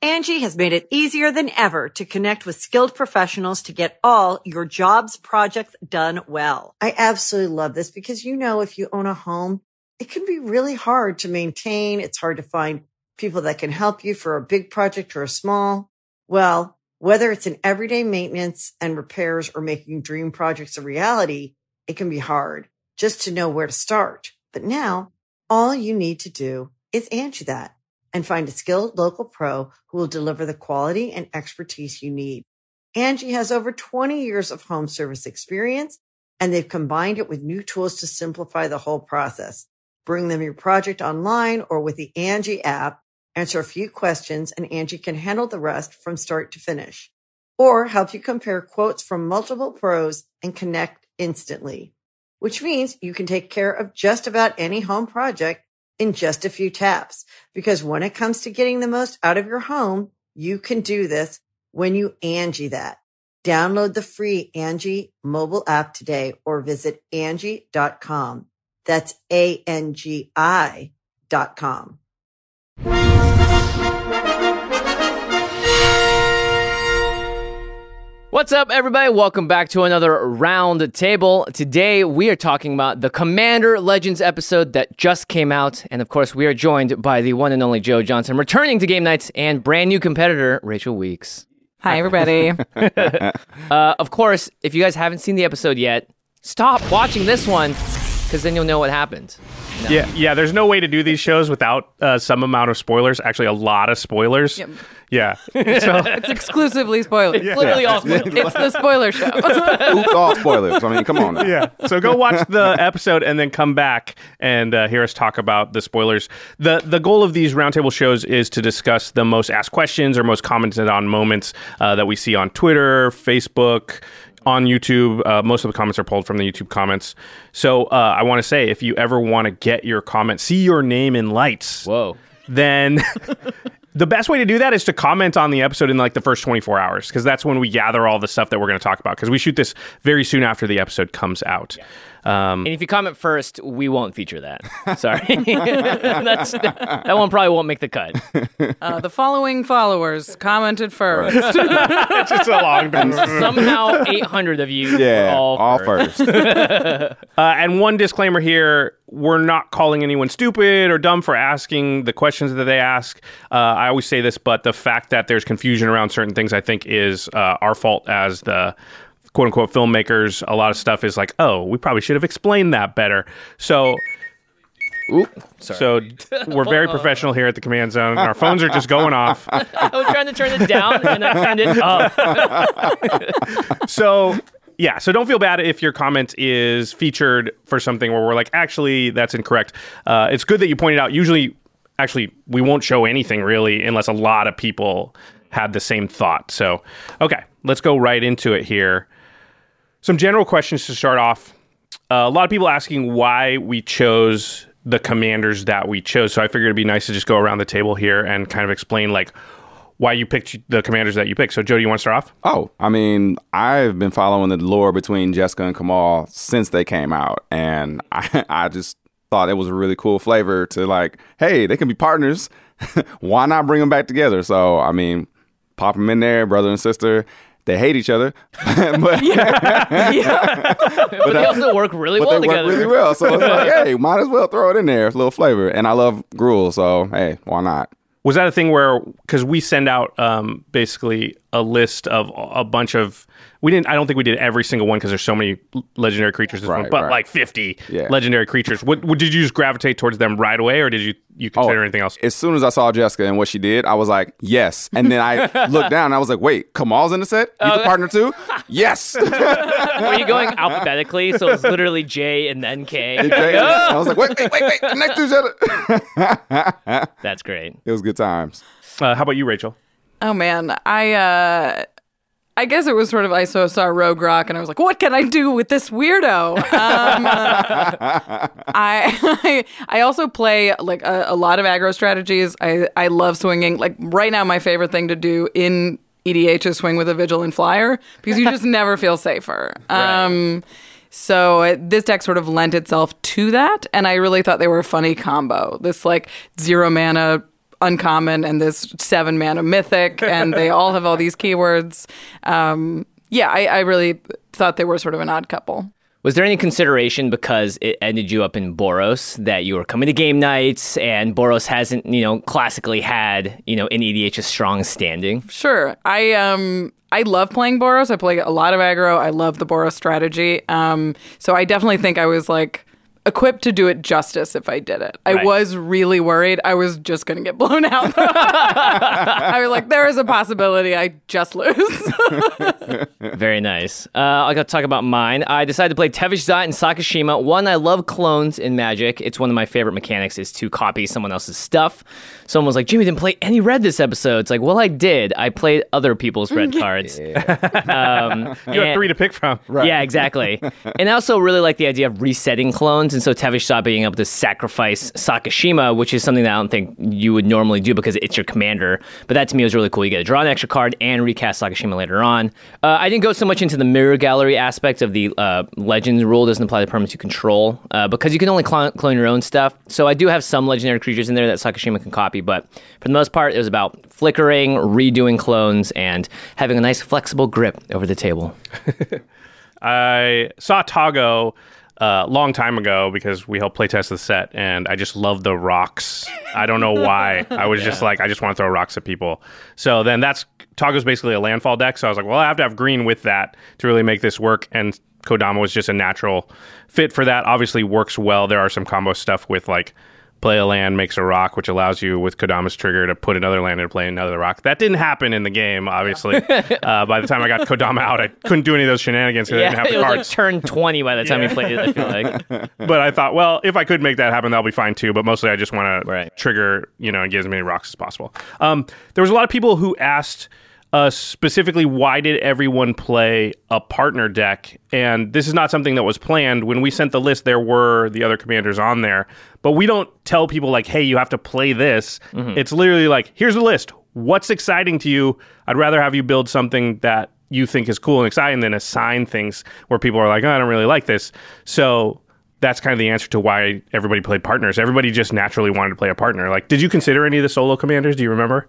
Angie has made it easier than ever to connect with skilled professionals to get all your jobs projects done well. I absolutely love this because, if you own a home, it can be really hard to maintain. It's hard to find people that can help you for a big project or a small. Well, whether it's in everyday maintenance and repairs or making dream projects a reality, it can be hard just to know where to start. But now all you need to do is Angie that and find a skilled local pro who will deliver the quality and expertise you need. Angie has over 20 years of home service experience, and they've combined it with new tools to simplify the whole process. Bring them your project online or with the Angie app, answer a few questions, and Angie can handle the rest from start to finish. Or help you compare quotes from multiple pros and connect instantly, which means you can take care of just about any home project in just a few taps. Because when it comes to getting the most out of your home, you can do this when you Angie that. Download the free Angie mobile app today or visit Angie.com. That's ANGI.com. What's up, everybody? Welcome back to another Round Table. Today, we are talking about the Commander Legends episode that just came out. And of course, we are joined by the one and only Joe Johnson, returning to Game Nights, and brand new competitor, Rachel Weeks. Hi, everybody. Of course, if you guys haven't seen the episode yet, stop watching this one, because then you'll know what happened. No. Yeah. There's no way to do these shows without some amount of spoilers. Actually, a lot of spoilers. Yep. Yeah. So it's exclusively spoilers. It's literally all spoilers. It's the spoiler show. Oops, all spoilers. I mean, come on now. Yeah. So go watch the episode and then come back and hear us talk about the spoilers. The goal of these roundtable shows is to discuss the most asked questions or most commented on moments that we see on Twitter, Facebook, on YouTube. Most of the comments are pulled from the YouTube comments. So I want to say, if you ever want to get your comment, see your name in lights. Whoa. Then the best way to do that is to comment on the episode in like the first 24 hours, because that's when we gather all the stuff that we're going to talk about, because we shoot this very soon after the episode comes out. Yeah. And if you comment first, we won't feature that. Sorry. That one probably won't make the cut. The following followers commented first. It's just a long time. Somehow 800 of you were all first. And one disclaimer here, we're not calling anyone stupid or dumb for asking the questions that they ask. I always say this, but the fact that there's confusion around certain things, I think, is our fault as the quote-unquote filmmakers. A lot of stuff is like, oh, we probably should have explained that better. So we're very professional here at the Command Zone. Our phones are just going off. I was trying to turn it down, and I turned it up. So don't feel bad if your comment is featured for something where we're like, actually, that's incorrect. It's good that you pointed out. Usually, actually, we won't show anything really unless a lot of people had the same thought. So, okay, let's go right into it here. Some general questions to start off. A lot of people asking why we chose the commanders that we chose. So I figured it'd be nice to just go around the table here and kind of explain like why you picked the commanders that you picked. So Joe, do you want to start off? Oh, I mean, I've been following the lore between Jessica and Kamal since they came out. And I just thought it was a really cool flavor to like, hey, they can be partners. Why not bring them back together? So, I mean, pop them in there, brother and sister. They hate each other, but but they also work really well together. Work really well, so it's like, hey, might as well throw it in there, a little flavor. And I love Gruul, so hey, why not? Was that a thing where, because we send out basically a list of a bunch of, I don't think we did every single one because there's so many legendary creatures, but like 50 legendary creatures. Did you just gravitate towards them right away, or did you consider anything else? As soon as I saw Jessica and what she did, I was like, yes. And then I looked down and I was like, wait, Kamal's in the set? He's a partner too? Yes. Were you going alphabetically? So it's literally J and then K. I was like, wait, next to each other. That's great. It was good times. How about you, Rachel? Oh, man. I guess it was sort of, I saw Rogue Rock and I was like, what can I do with this weirdo? I also play like a lot of aggro strategies. I love swinging. Like right now, my favorite thing to do in EDH is swing with a Vigilant Flyer because you just never feel safer. Right. So this deck sort of lent itself to that. And I really thought they were a funny combo. This like 0 mana uncommon and this 7 mana mythic, and they all have all these keywords. I really thought they were sort of an odd couple. Was there any consideration because it ended you up in Boros that you were coming to game nights and Boros hasn't, classically had, in EDH a strong standing? Sure. I love playing Boros. I play a lot of aggro. I love the Boros strategy. So I definitely think I was like equipped to do it justice if I did it. I was really worried I was just going to get blown out. I was like, there is a possibility I just lose. Very nice. I got to talk about mine. I decided to play Tevesh Szat and Sakashima. One, I love clones in Magic. It's one of my favorite mechanics is to copy someone else's stuff. Someone was like, Jimmy didn't play any red this episode. It's like, well, I did. I played other people's red cards. You have 3 to pick from. Right. Yeah, exactly. And I also really like the idea of resetting clones. And so Tevesh Szat being able to sacrifice Sakashima, which is something that I don't think you would normally do because it's your commander. But that to me was really cool. You get to draw an extra card and recast Sakashima later on. I didn't go so much into the mirror gallery aspect of the Legends rule. Doesn't apply to permanents you control because you can only clone your own stuff. So I do have some legendary creatures in there that Sakashima can copy. But for the most part, it was about flickering, redoing clones, and having a nice flexible grip over the table. I saw Tago a long time ago because we helped playtest the set, and I just love the rocks. I don't know why. I was just like, I just want to throw rocks at people. So then Tago's basically a landfall deck, so I was like, well, I have to have green with that to really make this work, and Kodama was just a natural fit for that. Obviously works well. There are some combo stuff with like play a land, makes a rock, which allows you with Kodama's trigger to put another land and play another rock. That didn't happen in the game, obviously. By the time I got Kodama out, I couldn't do any of those shenanigans because I didn't have the cards. It was like turn 20 by the time you played it, I feel like. But I thought, well, if I could make that happen, that'll be fine too. But mostly I just want to trigger, and get as many rocks as possible. There was a lot of people who asked specifically, why did everyone play a partner deck? And this is not something that was planned. When we sent the list, there were the other commanders on there. But we don't tell people like, hey, you have to play this. Mm-hmm. It's literally like, here's the list. What's exciting to you? I'd rather have you build something that you think is cool and exciting than assign things where people are like, oh, I don't really like this. So that's kind of the answer to why everybody played partners. Everybody just naturally wanted to play a partner. Like, did you consider any of the solo commanders? Do you remember?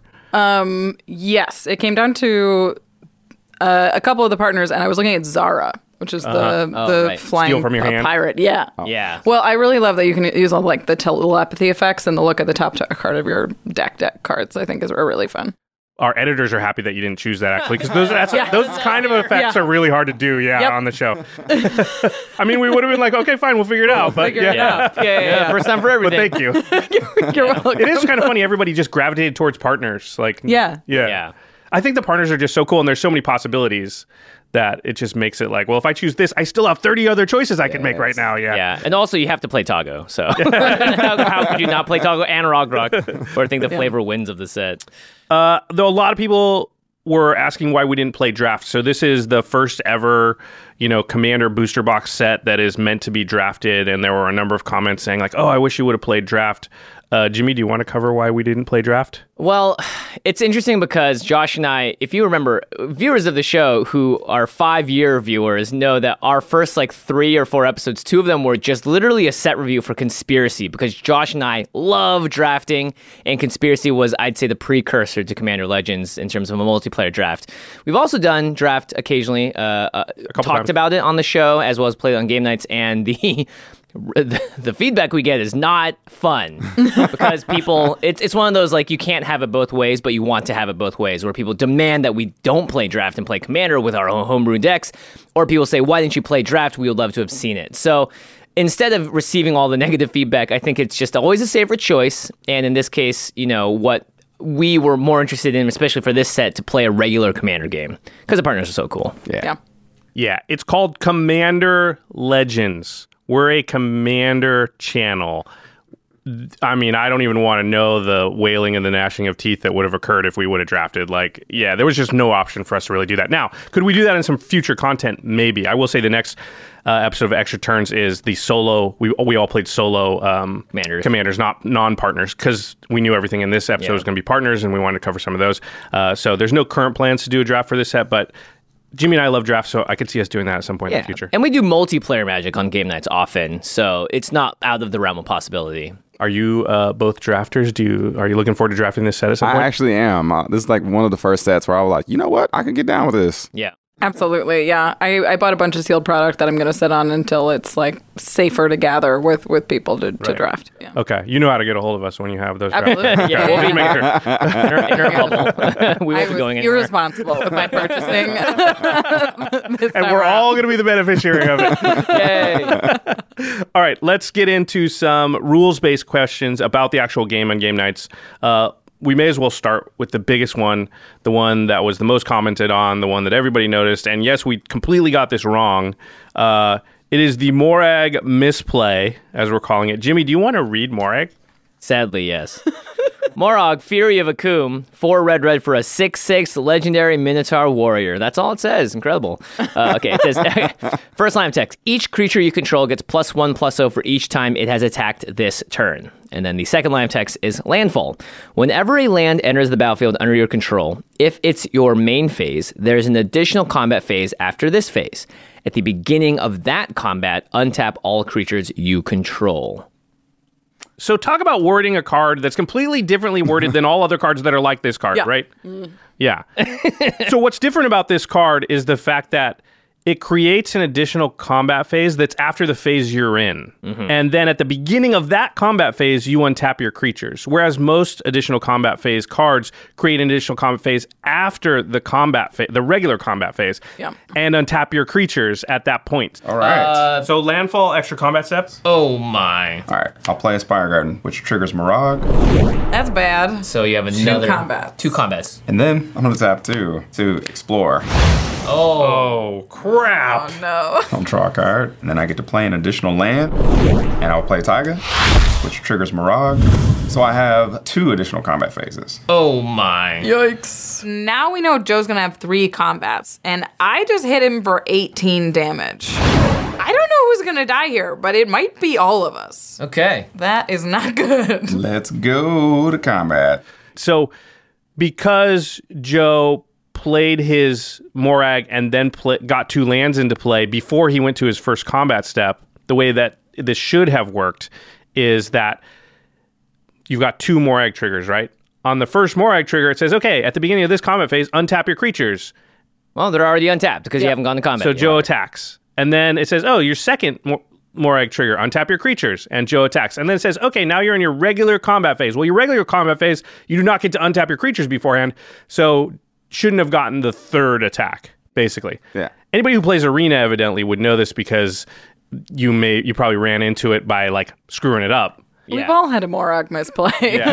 Yes, it came down to a couple of the partners, and I was looking at Zara, which is the flying Steal from your hand. pirate. Yeah. Oh. Yeah. Well, I really love that you can use all like the telepathy effects and the look at the top card of your deck cards. I think is really fun. Our editors are happy that you didn't choose that, actually, because those kind of effects are really hard to do, on the show. I mean, we would have been like, okay, fine, we'll figure it out. But Yeah. First time for everything. But thank you. You're welcome. It is kind of funny. Everybody just gravitated towards partners. Like, Yeah. I think the partners are just so cool, and there's so many possibilities that it just makes it like, well, if I choose this, I still have 30 other chois I can make right now. Yeah. And also you have to play Tago. So how could you not play Tago and Ragnarok? Or think the flavor wins of the set? Though a lot of people were asking why we didn't play draft. So this is the first ever, Commander booster box set that is meant to be drafted. And there were a number of comments saying like, oh, I wish you would have played draft. Jimmy, do you want to cover why we didn't play draft? Well, it's interesting because Josh and I, if you remember, viewers of the show who are 5-year viewers know that our first 3 or 4 episodes, 2 of them were just literally a set review for Conspiracy because Josh and I love drafting, and Conspiracy was, I'd say, the precursor to Commander Legends in terms of a multiplayer draft. We've also done draft occasionally, talked about it on the show as well as played on game nights, and the feedback we get is not fun because people, it's one of those you can't have it both ways, but you want to have it both ways, where people demand that we don't play draft and play Commander with our own homebrew decks, or people say, why didn't you play draft? We would love to have seen it. So instead of receiving all the negative feedback, I think it's just always a safer choice. And in this case, what we were more interested in, especially for this set, to play a regular Commander game because the partners are so cool. Yeah. It's called Commander Legends. We're a Commander channel. I mean, I don't even want to know the wailing and the gnashing of teeth that would have occurred if we would have drafted. There was just no option for us to really do that. Now, could we do that in some future content? Maybe. I will say the next episode of Extra Turns is the solo. We all played solo commanders, not non-partners, because we knew everything in this episode was going to be partners, and we wanted to cover some of those. So there's no current plans to do a draft for this set, but Jimmy and I love drafts, so I could see us doing that at some point in the future. And we do multiplayer Magic on game nights often, so it's not out of the realm of possibility. Are you both drafters? Are you looking forward to drafting this set at some point? I actually am. This is like one of the first sets where I was like, you know what? I can get down with this. Yeah. Absolutely, yeah. I bought a bunch of sealed product that I'm going to sit on until it's like safer to gather with people to draft. Yeah. Okay, you know how to get a hold of us when you have those drafts. Absolutely. Yeah, we'll be Make sure. in our bubble. We won't be going anywhere. Irresponsible with my purchasing. And we're all going to be the beneficiary of it. Yay. All right, let's get into some rules-based questions about the actual game on game nights. We may as well start with the biggest one, the one that was the most commented on, the one that everybody noticed. And yes, we completely got this wrong. It is the Morag misplay, as we're calling it. Jimmy, do you want to read Morag? Sadly, yes. Morag, Fury of Akum, 4 red for a 6/6 legendary Minotaur warrior. That's all it says. Incredible. Okay, it says, first line of text, each creature you control gets +1/+0 for each time it has attacked this turn. And then the second line of text is landfall. Whenever a land enters the battlefield under your control, if it's your main phase, there's an additional combat phase after this phase. At the beginning of that combat, untap all creatures you control. So talk about wording a card that's completely differently worded than all other cards that are like this card, right? Yeah. So what's different about this card is the fact that it creates an additional combat phase that's after the phase you're in. And then at the beginning of that combat phase, you untap your creatures. Whereas most additional combat phase cards create an additional combat phase after the combat the regular combat phase, and untap your creatures at that point. All right. So landfall, extra combat steps? Oh my. All right. I'll play Spire Garden, which triggers Mirage. That's bad. So you have another... Two Two combats. And then I'm going to tap 2 to explore. Oh, crap. Oh, no. I'll draw a card, and then I get to play an additional land, and I'll play Taiga, which triggers Mirage. So I have 2 additional combat phases. Oh my. Yikes. Now we know Joe's going to have 3 combats, and I just hit him for 18 damage. I don't know who's going to die here, but it might be all of us. Okay. That is not good. Let's go to combat. So because Joe played his Morag and then got 2 lands into play before he went to his first combat step, the way that this should have worked is that you've got 2 Morag triggers, right? On the first Morag trigger, it says, okay, at the beginning of this combat phase, untap your creatures. Well, they're already untapped because you haven't gone to combat So yet. Joe attacks. And then it says, oh, your second Morag trigger, untap your creatures, and Joe attacks. And then it says, okay, now you're in your regular combat phase. Well, your regular combat phase, you do not get to untap your creatures beforehand, so shouldn't have gotten the 3rd attack, basically. Yeah. Anybody who plays Arena evidently would know this because you probably ran into it by like screwing it up. We've all had a Morag misplay.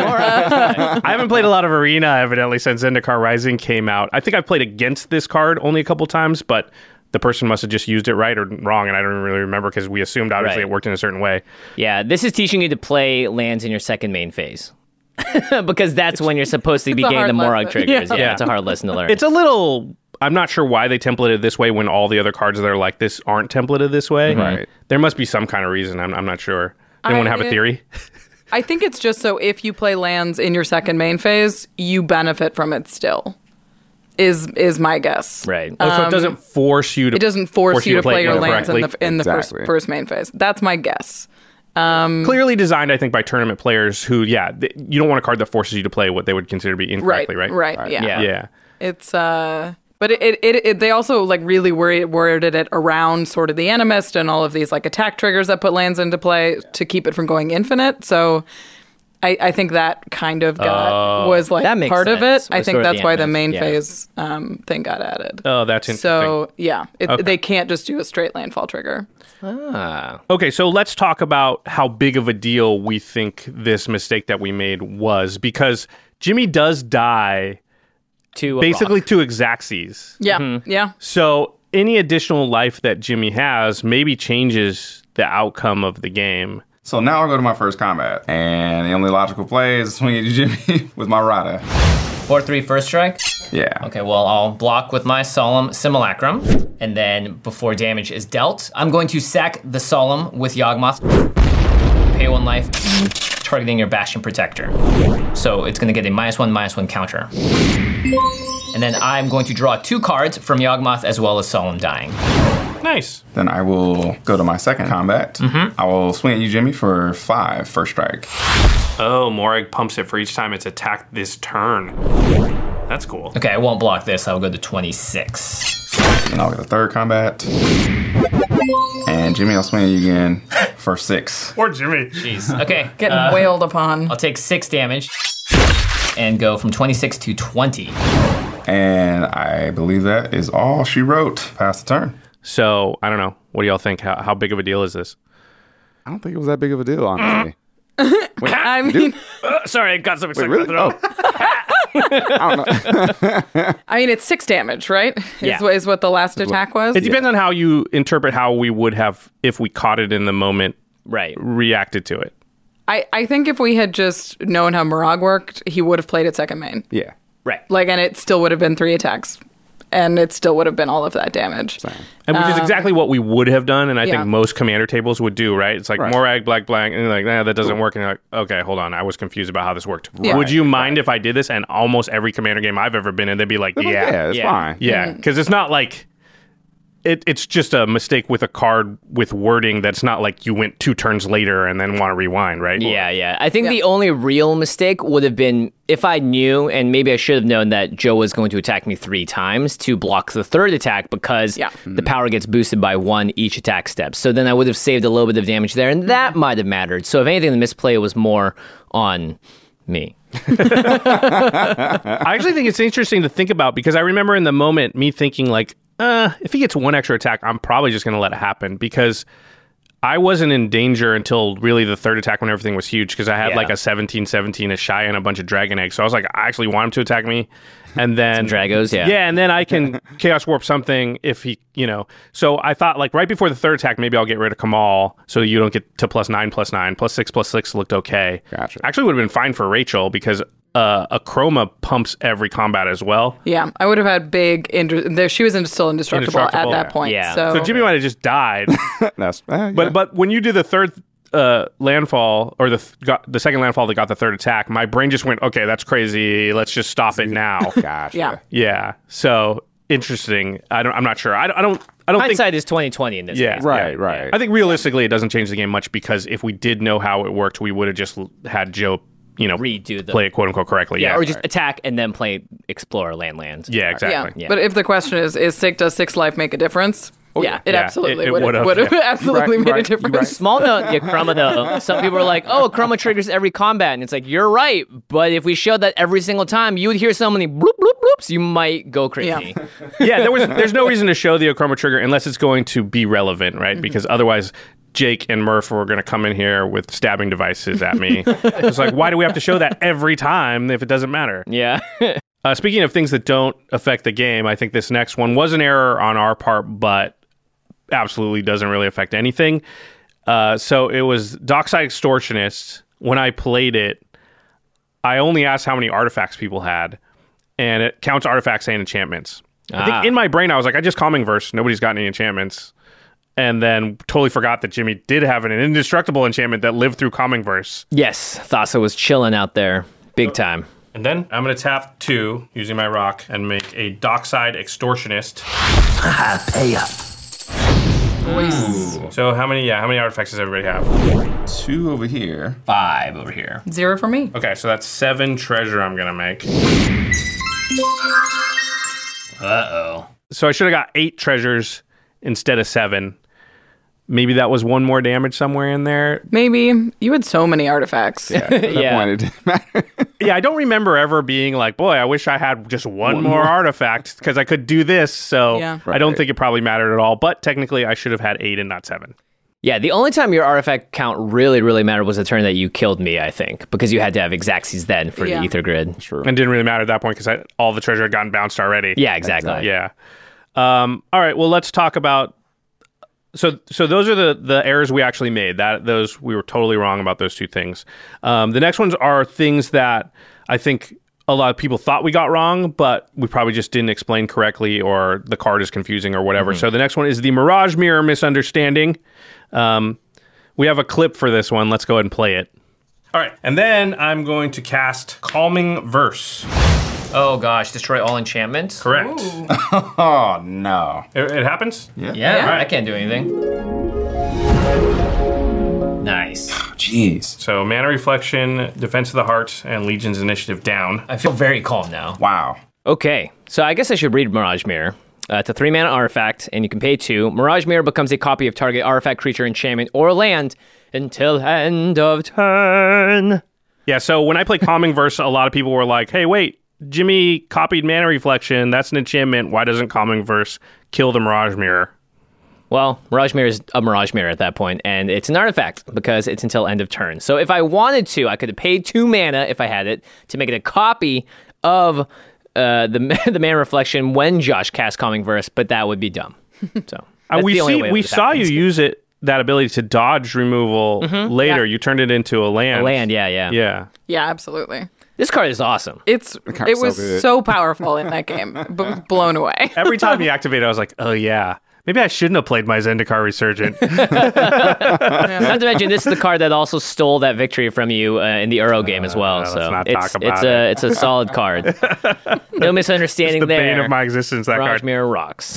I haven't played a lot of Arena evidently since Zendikar Rising came out. I think I've played against this card only a couple times, but the person must have just used it right or wrong, and I don't really remember because we assumed obviously it worked in a certain way. Yeah, this is teaching you to play lands in your second main phase. Because that's when you're supposed to be getting the Morag triggers. Yeah, it's a hard lesson to learn. It's a little... I'm not sure why they templated this way when all the other cards that are like this aren't templated this way. Right. There must be some kind of reason. I'm not sure. Anyone have a theory? I think it's just so if you play lands in your second main phase, you benefit from it still. Is my guess. Right. Oh, so it doesn't force you to... It doesn't force you to play your lands in the Exactly. first main phase. That's my guess. Clearly designed, I think, by tournament players who, you don't want a card that forces you to play what they would consider to be incorrectly, right? Right. Yeah. Yeah. It's but it they also like really worded it around sort of the Animist and all of these like attack triggers that put lands into play to keep it from going infinite. So I think that kind of was like part of it. I think that's why the main phase thing got added. Oh, that's interesting. So yeah, they can't just do a straight landfall trigger. Okay, so let's talk about how big of a deal we think this mistake that we made was, because Jimmy does die basically to Xaxes. Yeah, yeah. So any additional life that Jimmy has maybe changes the outcome of the game. So now I'll go to my first combat. And the only logical play is swing at you, Jimmy, with my Rada. 4/3 first strike? Yeah. Okay, well, I'll block with my Solemn Simulacrum. And then before damage is dealt, I'm going to sack the Solemn with Yawgmoth. Pay 1 life, targeting your Bastion Protector. So it's going to get a -1/-1 counter. And then I'm going to draw 2 cards from Yawgmoth as well as Solemn Dying. Nice. Then I will go to my second combat. I will swing at you, Jimmy, for 5 first strike. Oh, Morag pumps it for each time it's attacked this turn. That's cool. Okay, I won't block this. I'll go to 26. And I'll get a third combat. And Jimmy, I'll swing at you again for 6. Poor Jimmy. Jeez. Okay. Getting wailed upon. I'll take 6 damage and go from 26 to 20. And I believe that is all she wrote past the turn. So, I don't know. What do y'all think? How big of a deal is this? I don't think it was that big of a deal, honestly. I mean, Sorry, I got so excited. Really? Oh. I don't know. I mean, it's 6 damage, right? Yeah. Is what the last attack was. It depends on how you interpret how we would have, if we caught it in the moment, Right. reacted to it. I think if we had just known how Murag worked, he would have played at second main. Yeah. Right. Like, and it still would have been 3 attacks. And it still would have been all of that damage. And which is exactly what we would have done, and I yeah. think most commander tables would do, right? It's like Right. Morag, black, and you're like, nah, that doesn't work. And you're like, okay, hold on, I was confused about how this worked. Yeah. Would you mind if I did this? And almost every commander game I've ever been in, they'd be like, Yeah, it's Yeah. fine. yeah, because it's not like it's just a mistake with a card with wording that's not like you went 2 turns later and then want to rewind, right? Yeah. I think Yeah. the only real mistake would have been if I knew, and maybe I should have known that Joe was going to attack me 3 times to block the third attack because Yeah. the power gets boosted by 1 each attack step. So then I would have saved a little bit of damage there, and that might have mattered. So if anything, the misplay was more on me. I actually think it's interesting to think about because I remember in the moment me thinking like, if he gets 1 extra attack, I'm probably just going to let it happen because I wasn't in danger until really the third attack when everything was huge because I had Yeah. like a 17-17, a Shy, and a bunch of Dragon Eggs. So I was like, I actually want him to attack me. And then... Some Dragos, yeah. Yeah, and then I can Chaos Warp something if he, So I thought like right before the third attack, maybe I'll get rid of Kamal so you don't get to +9, +9. +6 looked okay. Gotcha. Actually would have been fine for Rachel because... a Chroma pumps every combat as well. Yeah, I would have had big... she was still indestructible at Indestructible. that point. Yeah. So, So Jimmy might have just died. That's But when you do the third landfall or the second landfall that got the third attack, my brain just went, okay, that's crazy. Let's just stop it now. Gotcha. Yeah. Yeah. So interesting. I'm not sure. I don't think. Hindsight is 20/20 in this Yeah. case. Right. I think realistically, it doesn't change the game much because if we did know how it worked, we would have just had Joe, Redo the play it quote unquote correctly. Yeah, Yeah. or just attack and then play Explore land. Yeah. yeah. Exactly. But if the question is does 6 life make a difference? It Yeah, absolutely it would have would've, yeah. absolutely You're made a right, you're difference. right. Small note, Chroma though. Some people are like, "Oh, Chroma triggers every combat," and it's like you're right. But if we showed that every single time, you would hear so many bloop bloop bloops, you might go crazy. Yeah. Yeah, there's no reason to show the Ochroma trigger unless it's going to be relevant, right? Because otherwise Jake and Murph were going to come in here with stabbing devices at me. It's like, why do we have to show that every time if it doesn't matter? Yeah. Speaking of things that don't affect the game, I think this next one was an error on our part, but absolutely doesn't really affect anything. So it was Dockside Extortionist. When I played it, I only asked how many artifacts people had, and it counts artifacts and enchantments. I think in my brain, I was like, I just Calming Verse. Nobody's got any enchantments. And then totally forgot that Jimmy did have an indestructible enchantment that lived through Calming Verse. Yes, Thassa was chilling out there, big time. And then I'm going to tap 2 using my rock and make a Dockside Extortionist. Pay up. So how many artifacts does everybody have? 2 over here. 5 over here. 0 for me. Okay, so that's 7 treasure I'm going to make. Uh-oh. So I should have got 8 treasures instead of 7. Maybe that was 1 more damage somewhere in there. Maybe. You had so many artifacts. At that Yeah. point, it didn't matter. Yeah, I don't remember ever being like, boy, I wish I had just one more artifact because I could do this. So Yeah. I don't Right. think it probably mattered at all. But technically, I should have had 8 and not 7. Yeah, the only time your artifact count really, really mattered was the turn that you killed me, I think, because you had to have Exaxes then for Yeah. the Ether Grid. True. And didn't really matter at that point because all the treasure had gotten bounced already. Yeah, exactly. Yeah. All right. Well, let's talk about. So those are the errors we actually made. Those we were totally wrong about those 2 things. The next ones are things that I think a lot of people thought we got wrong, but we probably just didn't explain correctly, or the card is confusing, or whatever. So the next one is the Mirage Mirror misunderstanding. We have a clip for this one. Let's go ahead and play it. All right, and then I'm going to cast Calming Verse. Oh gosh, destroy all enchantment. Correct. Oh, no. It happens? Yeah, I can't do anything. Nice. Jeez. So Mana Reflection, Defense of the Heart, and Legion's Initiative down. I feel very calm now. Wow. Okay, so I guess I should read Mirage Mirror. It's a 3-mana artifact, and you can pay 2. Mirage Mirror becomes a copy of target artifact, creature, enchantment, or land until end of turn. Yeah, so when I play Calming Verse, a lot of people were like, hey, wait, Jimmy copied Mana Reflection. That's an enchantment. Why doesn't Calming Verse kill the Mirage Mirror? Well, Mirage Mirror is a Mirage Mirror at that point, and it's an artifact because it's until end of turn. So if I wanted to, I could have paid 2 mana if I had it to make it a copy of the Mana Reflection when Josh cast Calming Verse, but that would be dumb. So we saw you use it, that ability to dodge removal later. You turned it into a land. A land, yeah. Yeah, absolutely. This card is awesome. It was so good. so powerful in that game. Blown away. Every time you activate it, I was like, oh yeah. Maybe I shouldn't have played my Zendikar Resurgent. Not to mention, this is the card that also stole that victory from you in the Euro game as well. let's So not talk about it's a solid card. No misunderstanding the there. bane of my existence, that Mirage card. Mirror rocks.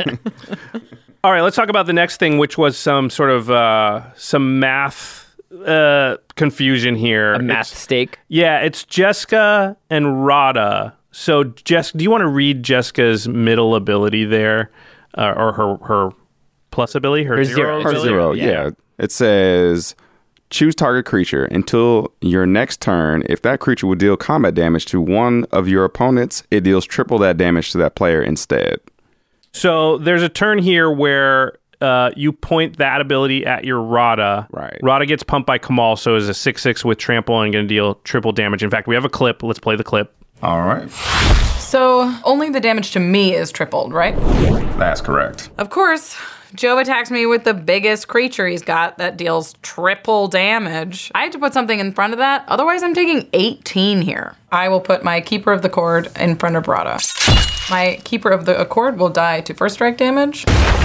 All right, let's talk about the next thing, which was some sort of some math confusion here. A math stake. Yeah, it's Jeska and Rada. So, Jess, do you want to read Jeska's middle ability there? Or her plus ability? Her zero? Her ability? 0, yeah. It says, choose target creature. Until your next turn, if that creature would deal combat damage to one of your opponents, it deals triple that damage to that player instead. So there's a turn here where you point that ability at your Rada. Right. Rada gets pumped by Kamal, so is a 6/6 with trample and going to deal triple damage. In fact, we have a clip. Let's play the clip. All right. So only the damage to me is tripled, right? That's correct. Of course. Joe attacks me with the biggest creature he's got that deals triple damage. I have to put something in front of that. Otherwise, I'm taking 18 here. I will put my Keeper of the Cord in front of Rada. My Keeper of the Accord will die to first strike damage.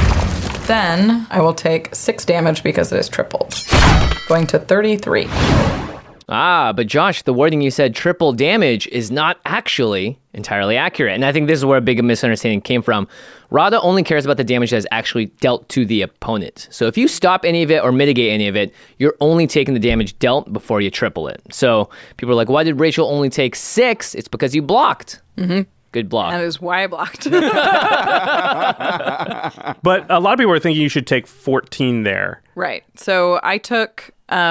Then I will take 6 damage because it is tripled. Going to 33. But Josh, the wording you said, triple damage, is not actually entirely accurate. And I think this is where a big misunderstanding came from. Rada only cares about the damage that is actually dealt to the opponent. So if you stop any of it or mitigate any of it, you're only taking the damage dealt before you triple it. So people are like, why did Rachel only take 6? It's because you blocked. Mm-hmm. Good block. That is why I blocked. But a lot of people are thinking you should take 14 there. Right. So I took...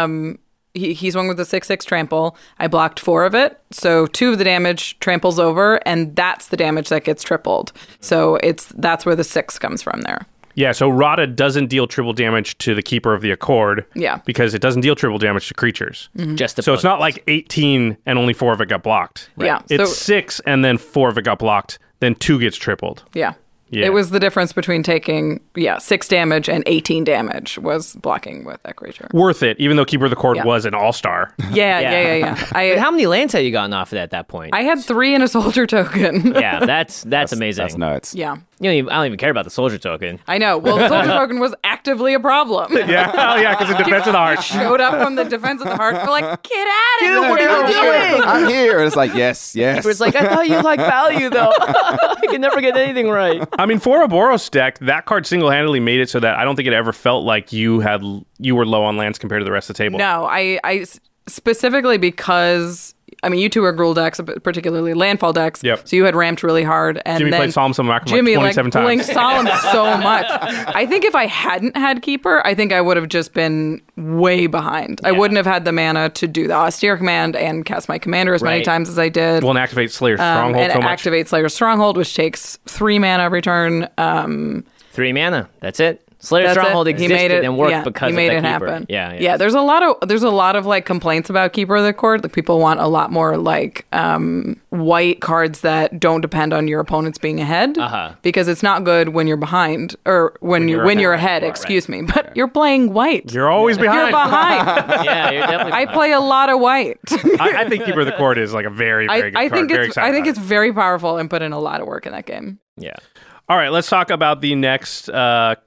He swung with a 6/6 trample. I blocked 4 of it. So 2 of the damage tramples over, and that's the damage that gets tripled. So that's where the 6 comes from there. Yeah, so Rada doesn't deal triple damage to the Keeper of the Accord. Yeah. Because it doesn't deal triple damage to creatures. Mm-hmm. Just the So it's not like 18 and only 4 of it got blocked. Right. Yeah, It's so- 6 and then 4 of it got blocked, then 2 gets tripled. Yeah. Yeah. It was the difference between taking 6 damage and 18 damage was blocking with that creature. Worth it, even though Keeper of the Cord Yeah. was an all-star. Yeah. But how many lands had you gotten off of it at that point? I had 3 in a soldier token. Yeah, that's amazing. That's nuts. Yeah. I don't even care about the soldier token. I know. Well, the soldier token was actively a problem. Yeah, oh yeah, because in Defense of the Heart. Showed up from the defense of the heart. We're like, get out of here. What are you doing? I'm here. And it's like, yes. It's like, I thought you liked value, though. I can never get anything right. I mean, for a Boros deck, that card single-handedly made it so that I don't think it ever felt like you were low on lands compared to the rest of the table. No, I specifically because... I mean, you two are Gruul decks, particularly landfall decks. Yep. So you had ramped really hard, and Jimmy then played Solemn Simulacrum Jimmy like 27 times. playing Solemn so much. I think if I hadn't had Keeper, I think I would have just been way behind. I wouldn't have had the mana to do the Austere Command and cast my Commander as many Right. times as I did. Well, and activate Slayer's Stronghold and so much. activate Slayer's Stronghold, which takes 3 mana every turn. 3 mana. That's it. Slayer That's Stronghold it. existed and worked because he made of it the Keeper. happen. Yeah. There's a lot of like complaints about Keeper of the Cord. Like people want a lot more like white cards that don't depend on your opponents being ahead, because it's not good when you're behind or when you're ahead. Excuse me, but you're playing white. You're always behind. You're behind. Yeah, you're definitely. I play a lot of white. I think Keeper of the Cord is like a very, very good I card. think Very it's excited about it's it. very powerful and put in a lot of work in that game. Yeah. All right, let's talk about the next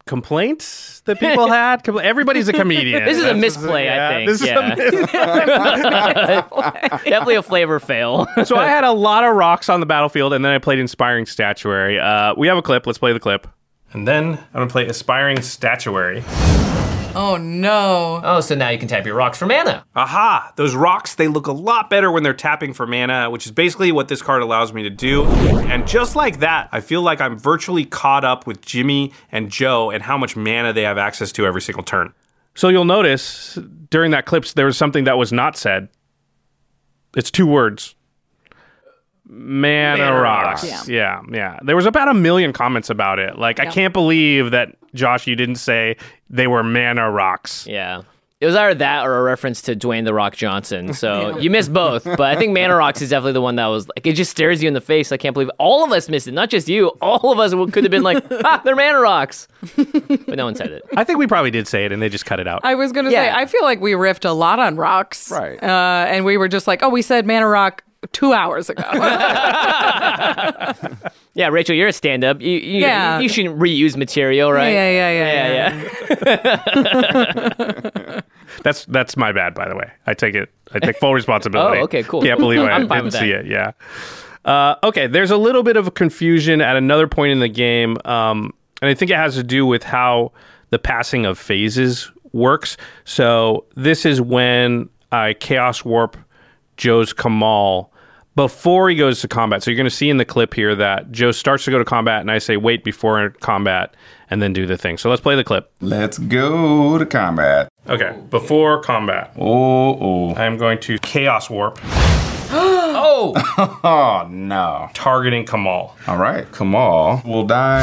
complaints that people had. Everybody's a comedian. This is a misplay, I think. This is Definitely a flavor fail. So I had a lot of rocks on the battlefield, and then I played Inspiring Statuary. We have a clip. Let's play the clip. And then I'm going to play Aspiring Statuary. Oh, no. Oh, so now you can tap your rocks for mana. Aha! Those rocks, they look a lot better when they're tapping for mana, which is basically what this card allows me to do. And just like that, I feel like I'm virtually caught up with Jimmy and Joe and how much mana they have access to every single turn. So you'll notice during that clip, there was something that was not said. It's 2 words. Mana rocks. Yeah. There was about 1 million comments about it. Like, I can't believe that, Josh, you didn't say they were mana rocks. Yeah. It was either that or a reference to Dwayne "The Rock" Johnson. So you missed both. But I think Mana Rocks is definitely the one that was like, it just stares you in the face. I can't believe all of us missed it. Not just you. All of us could have been like, they're Mana Rocks. But no one said it. I think we probably did say it and they just cut it out. I was going to say, I feel like we riffed a lot on rocks. Right. And we were just like, we said Mana Rock 2 hours ago. Yeah, Rachel, you're a stand-up. You shouldn't reuse material, right? Yeah. That's my bad, by the way. I take full responsibility. Oh, okay, cool. Can't believe I I'm fine didn't with see that. it. Yeah. Okay, there's a little bit of confusion at another point in the game, and I think it has to do with how the passing of phases works. So this is when I Chaos Warp Joe's Kamahl before he goes to combat. So you're going to see in the clip here that Joe starts to go to combat, and I say wait before combat, and then do the thing. So let's play the clip. Let's go to combat. Okay, before combat. Oh. I'm going to Chaos Warp, Oh! Oh, no. targeting Kamahl. All right. Kamahl will die.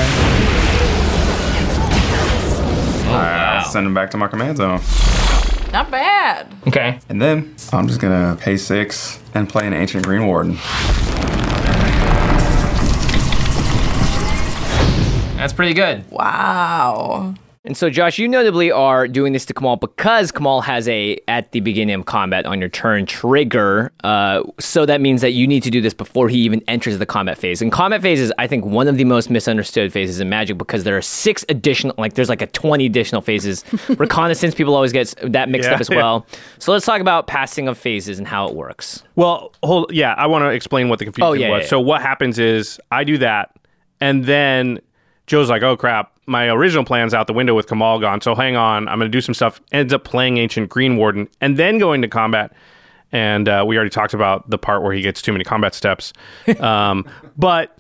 I'll send him back to my command zone. Not bad. Okay. And then I'm just going to pay 6 and play an Ancient Green Warden. That's pretty good. Wow. And so, Josh, you notably are doing this to Kamahl because Kamahl has a, at the beginning of combat on your turn, trigger. So that means that you need to do this before he even enters the combat phase. And combat phase is, I think, one of the most misunderstood phases in Magic because there are 6 additional, there's 20 additional phases. Reconnaissance, people always get that mixed up as well. So let's talk about passing of phases and how it works. Well, I want to explain what the confusion was. So what happens is I do that, and then Joe's like, oh, crap. My original plan's out the window with Kamahl gone, so hang on. I'm going to do some stuff. Ends up playing Ancient Green Warden and then going to combat. And we already talked about the part where he gets too many combat steps. But,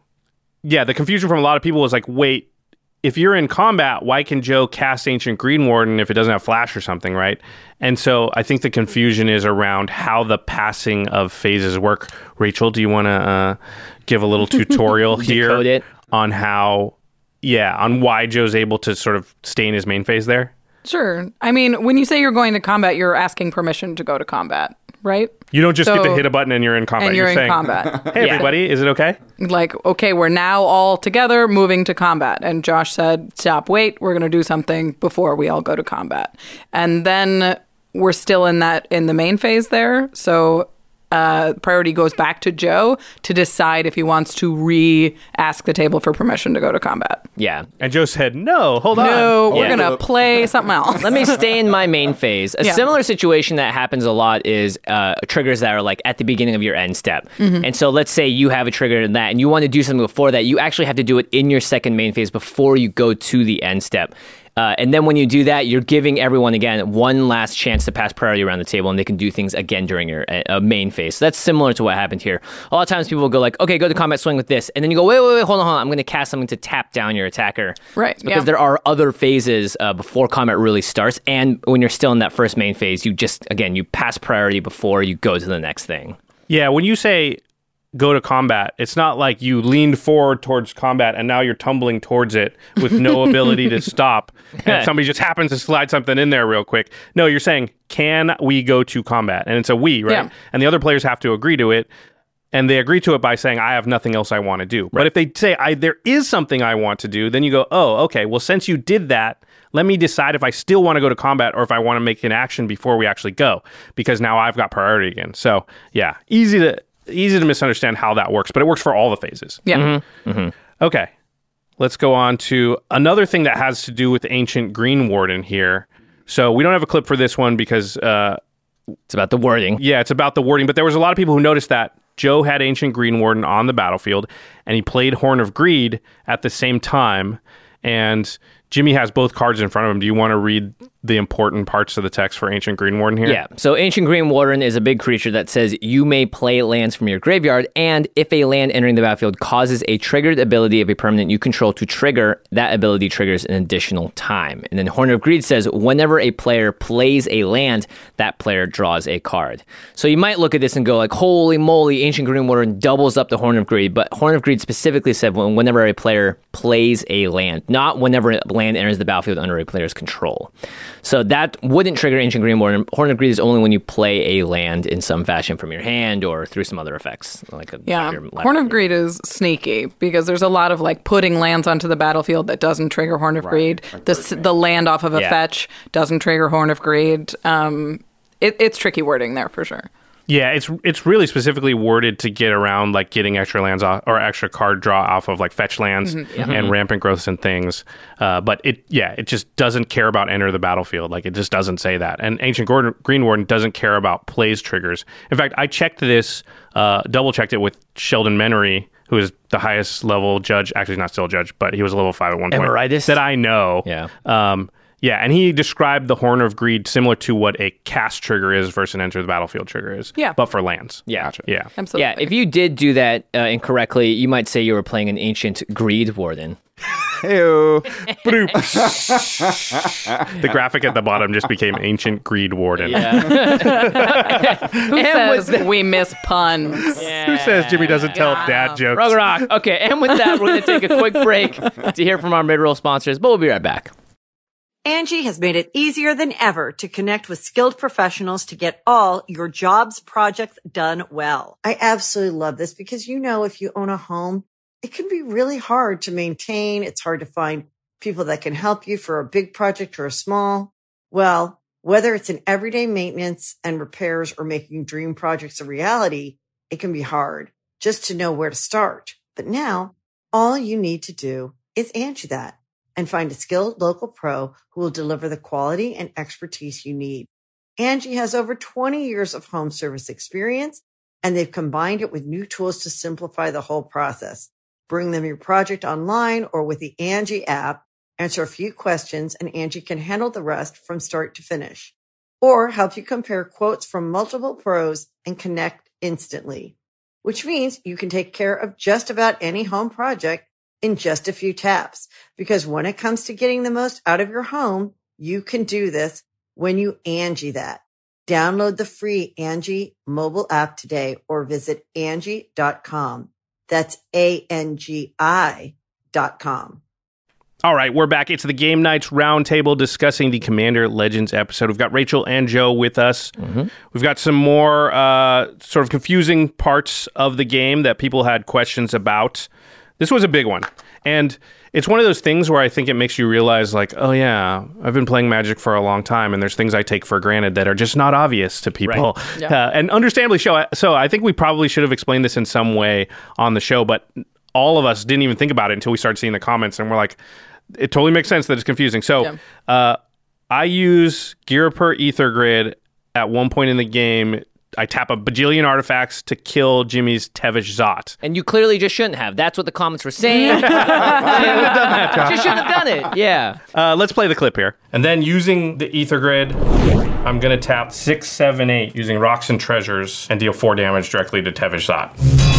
yeah, the confusion from a lot of people was like, wait, if you're in combat, why can Joe cast Ancient Green Warden if it doesn't have flash or something, right? And so I think the confusion is around how the passing of phases work. Rachel, do you want to give a little tutorial here Decode it. on how... Yeah, on why Joe's able to sort of stay in his main phase there? Sure. I mean, when you say you're going to combat, you're asking permission to go to combat, right? You don't just get to hit a button and you're in combat. And you're in saying, combat. hey, everybody, is it okay? Like, okay, we're now all together moving to combat. And Josh said, stop, wait, we're going to do something before we all go to combat. And then we're still in the main phase there. So priority goes back to Joe to decide if he wants to re-ask the table for permission to go to combat. Yeah. And Joe said, no, hold on. No, we're Yeah. going to play something else. Let me stay in my main phase. A Yeah. similar situation that happens a lot is triggers that are at the beginning of your end step. Mm-hmm. And so let's say you have a trigger in that and you want to do something before that. You actually have to do it in your second main phase before you go to the end step. And then when you do that, you're giving everyone, again, one last chance to pass priority around the table, and they can do things again during your main phase. So that's similar to what happened here. A lot of times people will go like, okay, go to combat swing with this. And then you go, wait, hold on. I'm going to cast something to tap down your attacker. Right, It's because there are other phases before combat really starts. And when you're still in that first main phase, you just, again, you pass priority before you go to the next thing. Yeah, when you say go to combat, it's not like you leaned forward towards combat and now you're tumbling towards it with no ability to stop. And somebody just happens to slide something in there real quick. No, you're saying, can we go to combat? And it's a we, right? Yeah. And the other players have to agree to it. And they agree to it by saying, I have nothing else I want to do. Right. But if they say, there is something I want to do, then you go, oh, okay, well, since you did that, let me decide if I still want to go to combat or if I want to make an action before we actually go, because now I've got priority again. So, yeah, easy to misunderstand how that works, but it works for all the phases. Yeah. Mm-hmm. Okay. let's go on to another thing that has to do with Ancient Green Warden here. So we don't have a clip for this one because... it's about the wording. Yeah, it's about the wording. But there was a lot of people who noticed that Joe had Ancient Green Warden on the battlefield, and he played Horn of Greed at the same time. And Jimmy has both cards in front of him. Do you want to read the important parts of the text for Ancient Green Warden here? Yeah. So Ancient Green Warden is a big creature that says you may play lands from your graveyard, and if a land entering the battlefield causes a triggered ability of a permanent you control to trigger, that ability triggers an additional time. And then Horn of Greed says whenever a player plays a land, that player draws a card. So you might look at this and go like, holy moly, Ancient Green Warden doubles up the Horn of Greed. But Horn of Greed specifically said whenever a player plays a land, not whenever a land enters the battlefield under a player's control. So that wouldn't trigger Ancient Green Warden. Horn of Greed is only when you play a land in some fashion from your hand or through some other effects. Horn of Greed is sneaky because there's a lot of like putting lands onto the battlefield that doesn't trigger Horn of Greed. The land off of a fetch doesn't trigger Horn of Greed. It's tricky wording there for sure. Yeah, it's really specifically worded to get around like getting extra lands off, or extra card draw off of like fetch lands and rampant growths and things. But it just doesn't care about enter the battlefield. Like it just doesn't say that. And Ancient Green Warden doesn't care about plays triggers. In fact, I checked this, double checked it with Sheldon Menery, who is the highest level judge. Actually, not still a judge, but he was a level 5 at one point. Emeritus? That I know. Yeah. Yeah, and he described the Horn of Greed similar to what a cast trigger is versus an enter the battlefield trigger is. Yeah. But for lands. Yeah. Gotcha. Yeah. Absolutely. Yeah, if you did do that incorrectly, you might say you were playing an Ancient Greed Warden. Heyo. The graphic at the bottom just became Ancient Greed Warden. Yeah. Who says we miss puns? Who says Jimmy doesn't tell dad jokes? Rug Rock. Okay, and with that, we're going to take a quick break to hear from our mid-roll sponsors, but we'll be right back. Angie has made it easier than ever to connect with skilled professionals to get all your jobs projects done well. I absolutely love this because, if you own a home, it can be really hard to maintain. It's hard to find people that can help you for a big project or a small. Well, whether it's in everyday maintenance and repairs or making dream projects a reality, it can be hard just to know where to start. But now all you need to do is Angie that and find a skilled local pro who will deliver the quality and expertise you need. Angie has over 20 years of home service experience, and they've combined it with new tools to simplify the whole process. Bring them your project online or with the Angie app, answer a few questions, and Angie can handle the rest from start to finish. Or help you compare quotes from multiple pros and connect instantly, which means you can take care of just about any home project in just a few taps. Because when it comes to getting the most out of your home, you can do this when you Angie that. Download the free Angie mobile app today or visit Angie.com. That's ANGI.com. All right, we're back. It's the Game Nights Roundtable discussing the Commander Legends episode. We've got Rachel and Joe with us. Mm-hmm. We've got some more sort of confusing parts of the game that people had questions about. This was a big one. And it's one of those things where I think it makes you realize, like, oh, yeah, I've been playing Magic for a long time, and there's things I take for granted that are just not obvious to people. Right. Yeah. And understandably so. I think we probably should have explained this in some way on the show, but all of us didn't even think about it until we started seeing the comments, and we're like, it totally makes sense that it's confusing. So I use Ghirapur Aethergrid at one point in the game. I tap a bajillion artifacts to kill Jimmy's Tevesh Zot. And you clearly just shouldn't have. That's what the comments were saying. You shouldn't have done it. Yeah. Let's play the clip here. And then using the Aethergrid, I'm going to tap 6, 7, 8 using Rocks and Treasures and deal 4 damage directly to Tevesh Zot.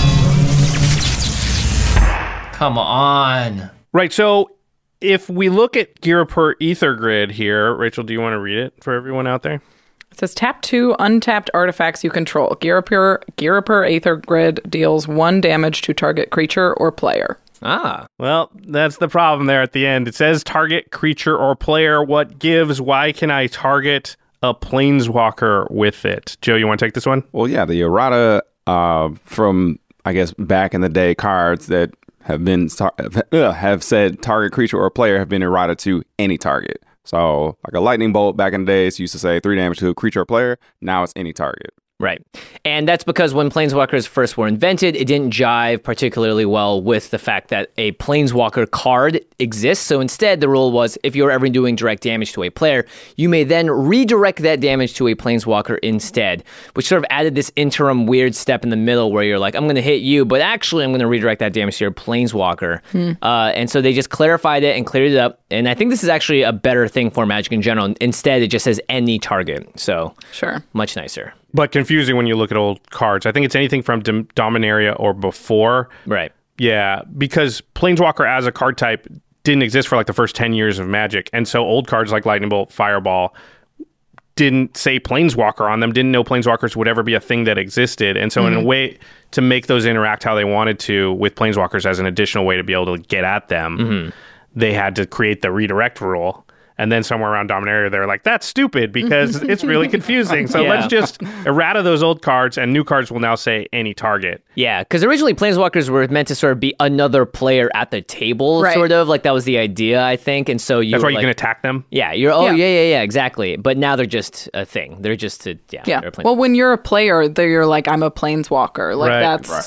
Come on. Right, so if we look at Ghirapur Aethergrid here, Rachel, do you want to read it for everyone out there? It says, tap 2 untapped artifacts you control. Ghirapur Aethergrid deals 1 damage to target creature or player. Ah. Well, that's the problem there at the end. It says target creature or player. What gives? Why can I target a planeswalker with it? Joe, you want to take this one? Well, yeah, the errata from, I guess, back in the day cards that have said target creature or player have been errata to any target. So, like a lightning bolt back in the days used to say 3 damage to a creature or player. Now it's any target. Right. And that's because when Planeswalkers first were invented, it didn't jive particularly well with the fact that a Planeswalker card exists. So instead, the rule was if you're ever doing direct damage to a player, you may then redirect that damage to a Planeswalker instead, which sort of added this interim weird step in the middle where you're like, I'm going to hit you, but actually I'm going to redirect that damage to your Planeswalker. And so they just clarified it and cleared it up. And I think this is actually a better thing for Magic in general. Instead, it just says any target. So Sure. much nicer. But confusing when you look at old cards. I think it's anything from Dominaria or before. Right. Yeah, because Planeswalker as a card type didn't exist for like the first 10 years of Magic. And so old cards like Lightning Bolt, Fireball didn't say Planeswalker on them, didn't know Planeswalkers would ever be a thing that existed. And so in a way to make those interact how they wanted to with Planeswalkers as an additional way to be able to get at them, they had to create the redirect rule. And then somewhere around Dominaria, they're like, that's stupid because it's really confusing. So let's just errata those old cards, and new cards will now say any target. Yeah, because originally Planeswalkers were meant to sort of be another player at the table, Right. sort of. Like, that was the idea, I think. And so That's why you can attack them? Yeah, yeah, exactly. But now they're just a thing. They're just Yeah. they're a Well, when you're a player, you're like, I'm a Planeswalker. Like, Right. that's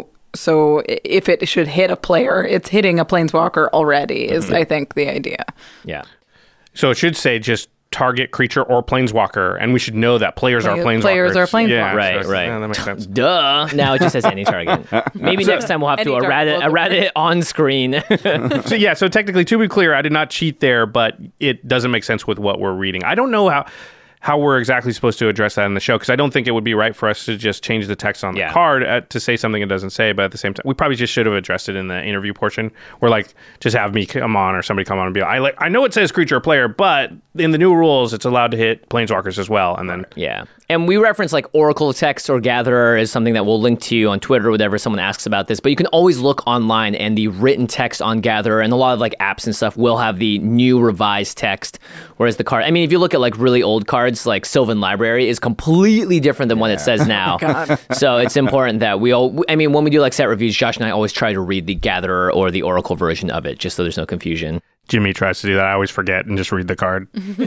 so if it should hit a player, it's hitting a Planeswalker already, is I think the idea. yeah. So it should say just target creature or Planeswalker, and we should know that players are Planeswalkers. Players are Planeswalkers. Yeah, Right, so right. yeah, that makes sense. Duh. Now it just says any target. Maybe next time we'll have to Any target. errata it on screen. So technically, to be clear, I did not cheat there, but it doesn't make sense with what we're reading. I don't know how we're exactly supposed to address that in the show, because I don't think it would be right for us to just change the text on the card to say something it doesn't say, but at the same time, we probably just should have addressed it in the interview portion, where like, just have me come on or somebody come on and be like, I know it says creature or player, but in the new rules, it's allowed to hit Planeswalkers as well, and then... Yeah. And we reference like Oracle text or Gatherer is something that we'll link to you on Twitter or whatever someone asks about this. But you can always look online, and the written text on Gatherer and a lot of like apps and stuff will have the new revised text. Whereas the card, I mean, if you look at like really old cards, like Sylvan Library is completely different than what it says now. So it's important that when we do like set reviews, Josh and I always try to read the Gatherer or the Oracle version of it, just so there's no confusion. Jimmy tries to do that. I always forget and just read the card.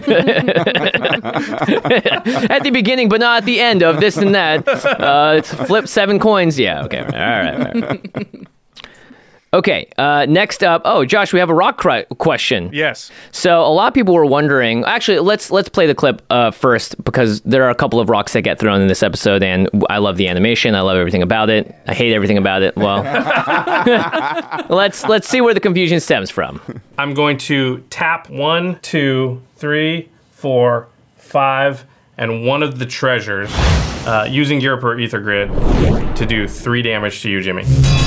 At the beginning, but not at the end of this and that. Flip 7 coins. Yeah, okay. All right. Okay, next up. Oh, Josh, we have a rock question. Yes. So a lot of people were wondering. Actually, let's play the clip first, because there are a couple of rocks that get thrown in this episode, and I love the animation. I love everything about it. I hate everything about it. Well, let's see where the confusion stems from. I'm going to tap 1, 2, 3, 4, 5, and one of the treasures using Ghirapur Ether Grid to do 3 damage to you, Jimmy.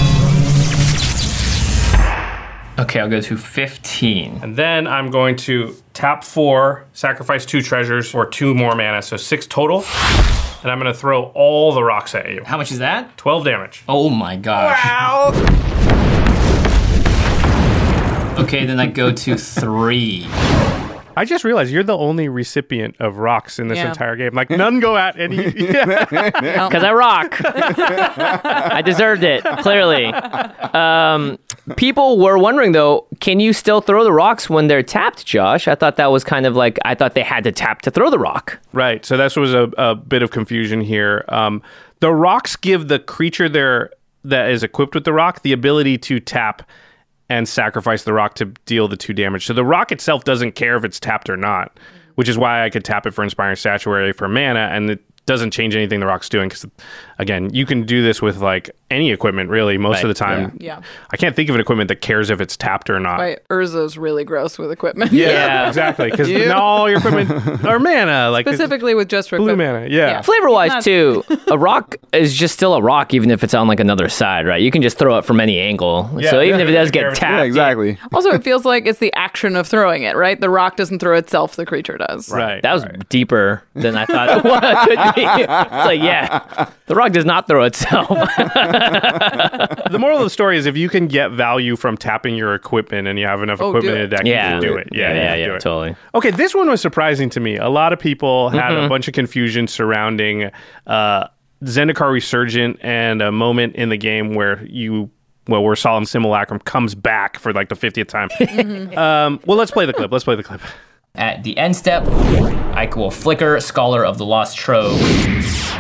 Okay, I'll go to 15. And then I'm going to tap 4, sacrifice 2 treasures for 2 more mana, so 6 total. And I'm going to throw all the rocks at you. How much is that? 12 damage. Oh my gosh. Wow. Okay, then I go to 3. I just realized you're the only recipient of rocks in this Yeah. entire game. Like, none go at any... Yeah. Because I rock. I deserved it, clearly. People were wondering, though, can you still throw the rocks when they're tapped, Josh? I thought that was kind of like, I thought they had to tap to throw the rock. Right, so that was a bit of confusion here. The rocks give the creature there that is equipped with the rock the ability to tap and sacrifice the rock to deal the 2 damage. So the rock itself doesn't care if it's tapped or not, which is why I could tap it for Inspiring Statuary for mana, and it doesn't change anything the rock's doing, because, again, you can do this with, like, any equipment, really, most of the time. Yeah. I can't think of an equipment that cares if it's tapped or not. Right. Urza's really gross with equipment. Yeah. Exactly, because not all your equipment are mana. Like, Specifically with just for blue equipment. mana, yeah. Flavor-wise, Not- too, a rock is just still a rock, even if it's on like another side, right? You can just throw it from any angle. Yeah, So even if it does yeah, get tapped, Yeah, exactly. Also, it feels like it's the action of throwing it, right? The rock doesn't throw itself, the creature does. Right. that was deeper than I thought it could be. It's like, yeah, the rock does not throw itself. The moral of the story is if you can get value from tapping your equipment and you have enough equipment do in it. a deck, Yeah. you do it. Yeah, do it. totally. Okay, this one was surprising to me. A lot of people had a bunch of confusion surrounding Zendikar Resurgent and a moment in the game where where Solemn Simulacrum comes back for like the 50th time. Well, let's play the clip. At the end step, I will flicker Scholar of the Lost Trove.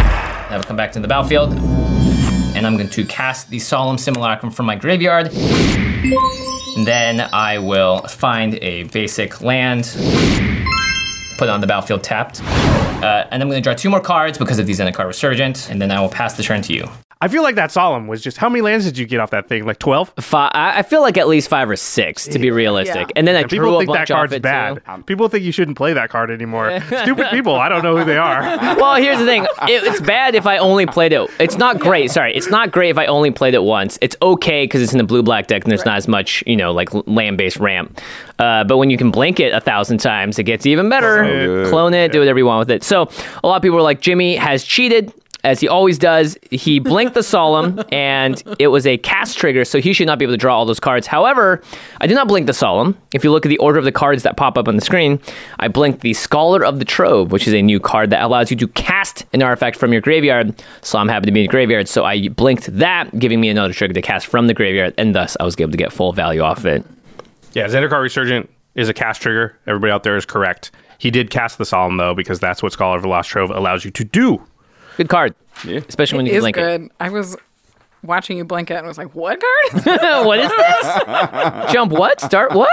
I will come back to the battlefield, and I'm going to cast the Solemn Simulacrum from my graveyard. And then I will find a basic land, put it on the battlefield tapped, and I'm going to draw 2 more cards because of the Zendikar Resurgent, and then I will pass the turn to you. I feel like that Solemn was just, how many lands did you get off that thing? Like 12? I feel like at least 5 or 6 to be realistic. Yeah. And then I And drew people a think that bunch off card's it bad. too. People think you shouldn't play that card anymore. Stupid people. I don't know who they are. Well, here's the thing. It's bad if I only played it. It's not great. Sorry. It's not great if I only played it once. It's okay because it's in the blue-black deck and there's not as much, like land-based ramp. But when you can blink it 1,000 times, it gets even better. good. Clone it, do whatever you want with it. So a lot of people were like, Jimmy has cheated, as he always does. He blinked the Solemn, and it was a cast trigger, so he should not be able to draw all those cards. However, I did not blink the Solemn. If you look at the order of the cards that pop up on the screen, I blinked the Scholar of the Trove, which is a new card that allows you to cast an artifact from your graveyard. So I'm happy to be in the graveyard, so I blinked that, giving me another trigger to cast from the graveyard, and thus I was able to get full value off of it. Yeah, Zendikar Resurgent is a cast trigger. Everybody out there is correct. He did cast the Solemn, though, because that's what Scholar of the Lost Trove allows you to do. Good card, Yeah. especially when you It can is blink good. I was watching you blink it and was like, what card is that? it. What is this? Jump what? Start what?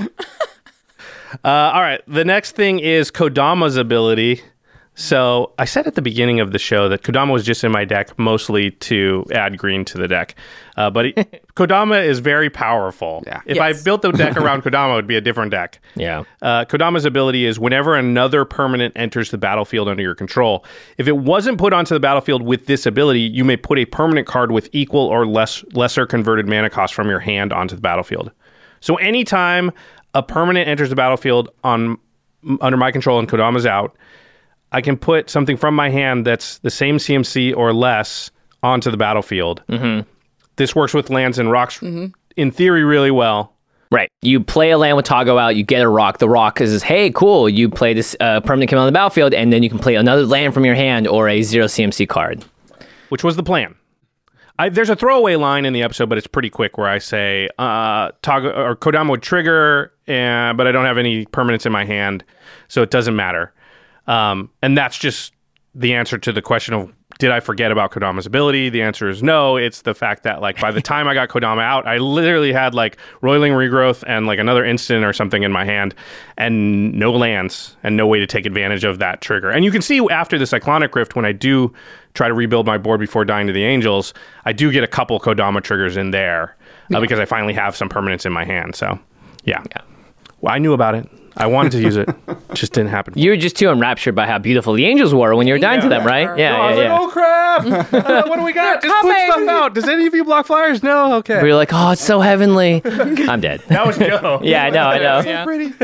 All right, the next thing is Kodama's ability. So I said at the beginning of the show that Kodama was just in my deck mostly to add green to the deck. But Kodama is very powerful. Yeah. If Yes. I built the deck around Kodama, it would be a different deck. Yeah. Kodama's ability is whenever another permanent enters the battlefield under your control, if it wasn't put onto the battlefield with this ability, you may put a permanent card with equal or lesser converted mana cost from your hand onto the battlefield. So anytime a permanent enters the battlefield under my control and Kodama's out, I can put something from my hand that's the same CMC or less onto the battlefield. Mm-hmm. This works with lands and rocks in theory really well. Right. You play a land with Tago out, you get a rock. The rock is, hey, cool, you play this permanent come on the battlefield, and then you can play another land from your hand or a 0 CMC card. Which was the plan. There's a throwaway line in the episode, but it's pretty quick where I say Tago or Kodama would trigger, but I don't have any permanents in my hand, so it doesn't matter. And that's just the answer to the question of, did I forget about Kodama's ability? The answer is no. It's the fact that, like, by the time I got Kodama out, I literally had, like, Roiling Regrowth and, like, another instant or something in my hand and no lands and no way to take advantage of that trigger. And you can see after the Cyclonic Rift, when I do try to rebuild my board before dying to the Angels, I do get a couple Kodama triggers in there because I finally have some permanents in my hand. So, yeah. Well, I knew about it. I wanted to use it. Just didn't happen. You were just too enraptured by how beautiful the angels were when you were dying to them, right? No, I was like, oh crap! What do we got? Just put stuff out. Does any of you block flyers? No? Okay. We were like, oh, it's so heavenly. I'm dead. That was Joe. Yeah, I know, I know. Yeah. Pretty.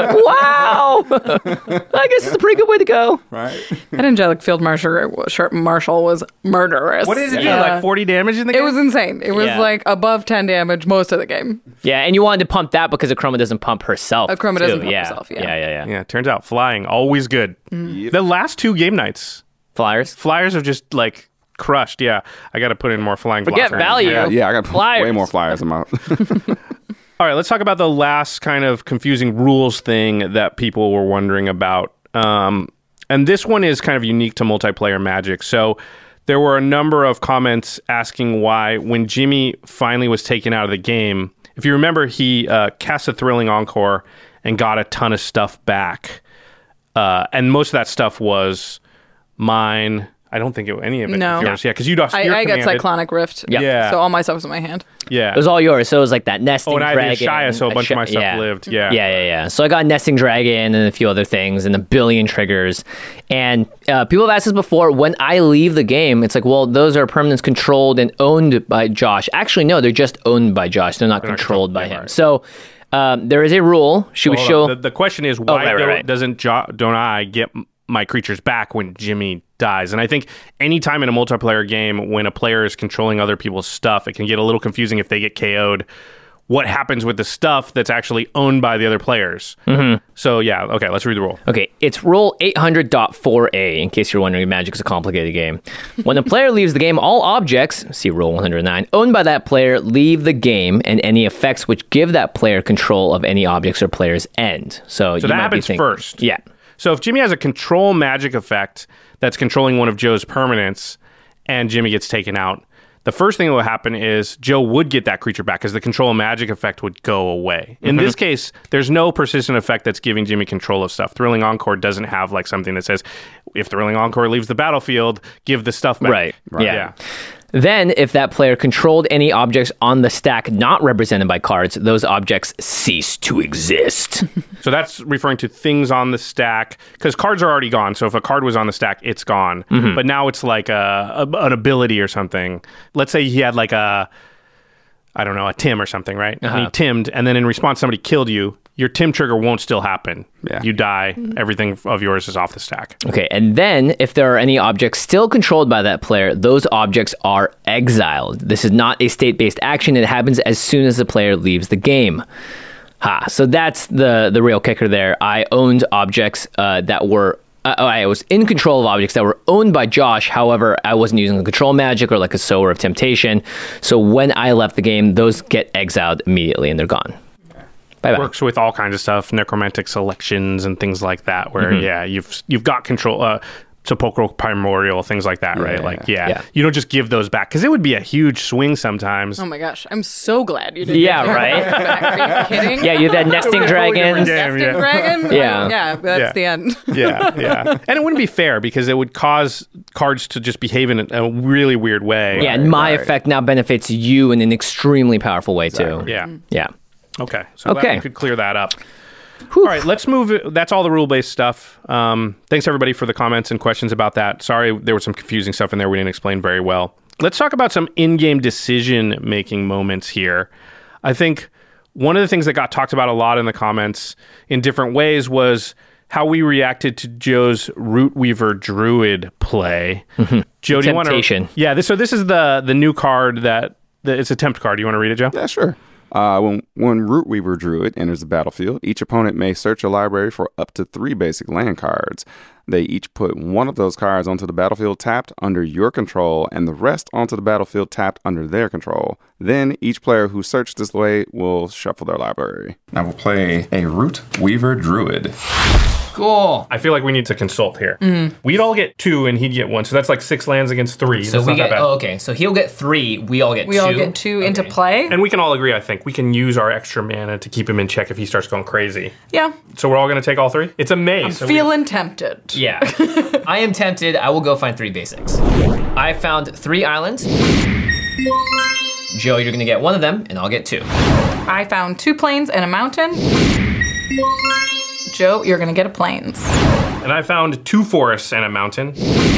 Wow! I guess it's a pretty good way to go. Right. That Angelic Field Marshal was murderous. What did it do? Yeah. Like 40 damage in the game? It was insane. It was Yeah. like above 10 damage most of the game. Yeah, and you wanted to pump that because Akroma doesn't pump herself. Akroma too. doesn't pump yeah. herself, yeah. Yeah. Yeah, turns out flying, always good. Yep. The last 2 game nights, Flyers. flyers are just like crushed. Yeah, I got to put in more flying Forget blockers. value. Yeah, I got Flyers. way more flyers in my. All right, let's talk about the last kind of confusing rules thing that people were wondering about. And this one is kind of unique to multiplayer Magic. So there were a number of comments asking why, when Jimmy finally was taken out of the game, if you remember, he cast a Thrilling Encore and got a ton of stuff back. And most of that stuff was mine. I don't think any of it No. was yours. Yeah, because you lost. I got commanded. Cyclonic Rift. Yep. Yeah. So all my stuff was in my hand. Yeah. It was all yours. So it was like that nesting Oh, and I dragon. did Shia, so a bunch of my stuff yeah. lived. Yeah. Yeah. So I got nesting dragon and a few other things and a billion triggers. And people have asked us before, when I leave the game, it's like, well, those are permanents controlled and owned by Josh. Actually, no, they're just owned by Josh. They're not controlled by him. right. So there is a rule. Should we Hold show? on. The question is, why right. don't I get my creatures back when Jimmy dies? And I think anytime in a multiplayer game when a player is controlling other people's stuff, it can get a little confusing if they get KO'd. What happens with the stuff that's actually owned by the other players? Mm-hmm. So yeah, okay, let's read the rule. Okay, it's rule 800.4a, in case you're wondering, Magic is a complicated game. When a player leaves the game, all objects, see rule 109, owned by that player leave the game, and any effects which give that player control of any objects or players end. So that happens first. Yeah. So if Jimmy has a control magic effect that's controlling one of Joe's permanents, and Jimmy gets taken out, the first thing that would happen is Joe would get that creature back because the control of magic effect would go away. In this case, there's no persistent effect that's giving Jimmy control of stuff. Thrilling Encore doesn't have like something that says, if Thrilling Encore leaves the battlefield, give the stuff back. Right. Yeah. Then, if that player controlled any objects on the stack not represented by cards, those objects cease to exist. So that's referring to things on the stack, because cards are already gone. So if a card was on the stack, it's gone. But now it's like an ability or something. Let's say he had like a Tim or something, right? And he timmed, and then in response, somebody killed you. Your Tim trigger won't still happen. Yeah. You die. Everything of yours is off the stack. Okay, and then if there are any objects still controlled by that player, those objects are exiled. This is not a state-based action. It happens as soon as the player leaves the game. So that's the real kicker there. I owned objects that were... I was in control of objects that were owned by Josh. However, I wasn't using a control magic or like a Sower of Temptation. So when I left the game, those get exiled immediately and they're gone. Bye-bye. Works with all kinds of stuff, necromantic selections and things like that, where you've got control, sepulchral primordial, things like that, right? Like you don't just give those back, because it would be a huge swing sometimes. Oh my gosh, I'm so glad you did. Yeah, right. Are you kidding? Yeah, you had that nesting dragon. Nesting dragon. Yeah. That's the end. yeah, and it wouldn't be fair because it would cause cards to just behave in a really weird way. Yeah, and my effect now benefits you in an extremely powerful way too. Yeah. Okay. So Okay. we could clear that up. All right, let's move. That's all the rule-based stuff. Thanks, everybody, for the comments and questions about that. Sorry, there was some confusing stuff in there we didn't explain very well. Let's talk about some in-game decision-making moments here. I think one of the things that got talked about a lot in the comments in different ways was how we reacted to Joe's Root Weaver Druid play. Joe, do you want to... Temptation. Yeah, so this is the new card it's a tempt card. Do you want to read it, Joe? Yeah, sure. When Root Weaver Druid enters the battlefield, each opponent may search a library for up to 3 basic land cards. They each put one of those cards onto the battlefield tapped under your control, and the rest onto the battlefield tapped under their control. Then each player who searched this way will shuffle their library. Now we'll play a Root Weaver Druid. Cool. I feel like we need to consult here. We'd all get 2 and he'd get 1. So that's like 6 lands against 3. So that's we not that get, bad. okay, so he'll get 3, we all get 2. We all get 2 into play. And we can all agree, I think, we can use our extra mana to keep him in check if he starts going crazy. Yeah. So we're all going to take all 3? It's a maze. I'm feeling tempted. Yeah. I am tempted. I will go find 3 basics. I found 3 islands. Joe, you're going to get 1 of them, and I'll get 2. I found 2 plains and a mountain. Joe, you're gonna get a plains. And I found 2 forests and a mountain.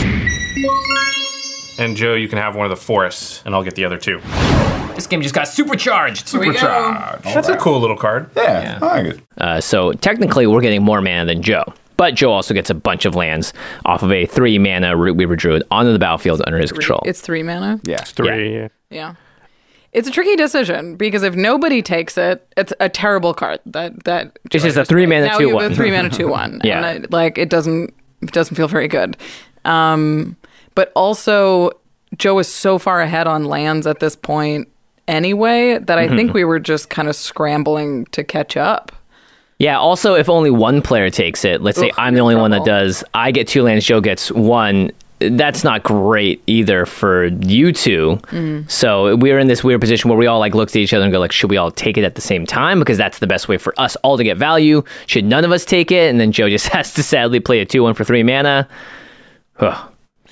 And Joe, you can have one of the forests, and I'll get the other 2. This game just got supercharged. Supercharged. That's a cool little card. Yeah, I like it. So technically, we're getting more mana than Joe. But Joe also gets a bunch of lands off of a 3 mana Root Weaver Druid onto the battlefield under his control. It's 3 mana? Yeah. 3. Yeah. It's a tricky decision because if nobody takes it, it's a terrible card. That It's just a 3 mana now 2/1. you have a 3 mana 2/1. Yeah. And it doesn't feel very good. But also, Joe is so far ahead on lands at this point anyway that I think we were just kind of scrambling to catch up. Yeah, also, if only one player takes it, let's say I'm the only one that does, I get 2 lands, Joe gets 1. That's not great either for you two. So we're in this weird position where we all look at each other and go should we all take it at the same time? Because that's the best way for us all to get value. Should none of us take it? And then Joe just has to sadly play a 2/1 for 3 mana. Ugh.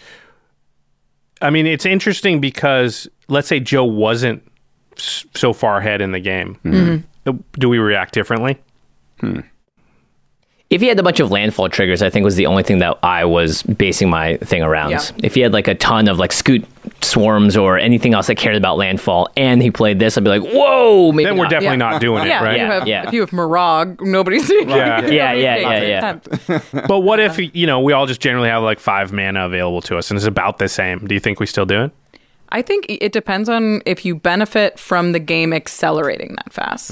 I mean, it's interesting because let's say Joe wasn't so far ahead in the game. Do we react differently? If he had a bunch of landfall triggers, I think was the only thing that I was basing my thing around. Yeah. If he had a ton of scoot swarms or anything else that cared about landfall, and he played this, I'd be like, whoa, maybe Then we're not. definitely not doing it, right? If you have Mirag, nobody's Yeah. But what if, we all just generally have 5 mana available to us and it's about the same? Do you think we still do it? I think it depends on if you benefit from the game accelerating that fast.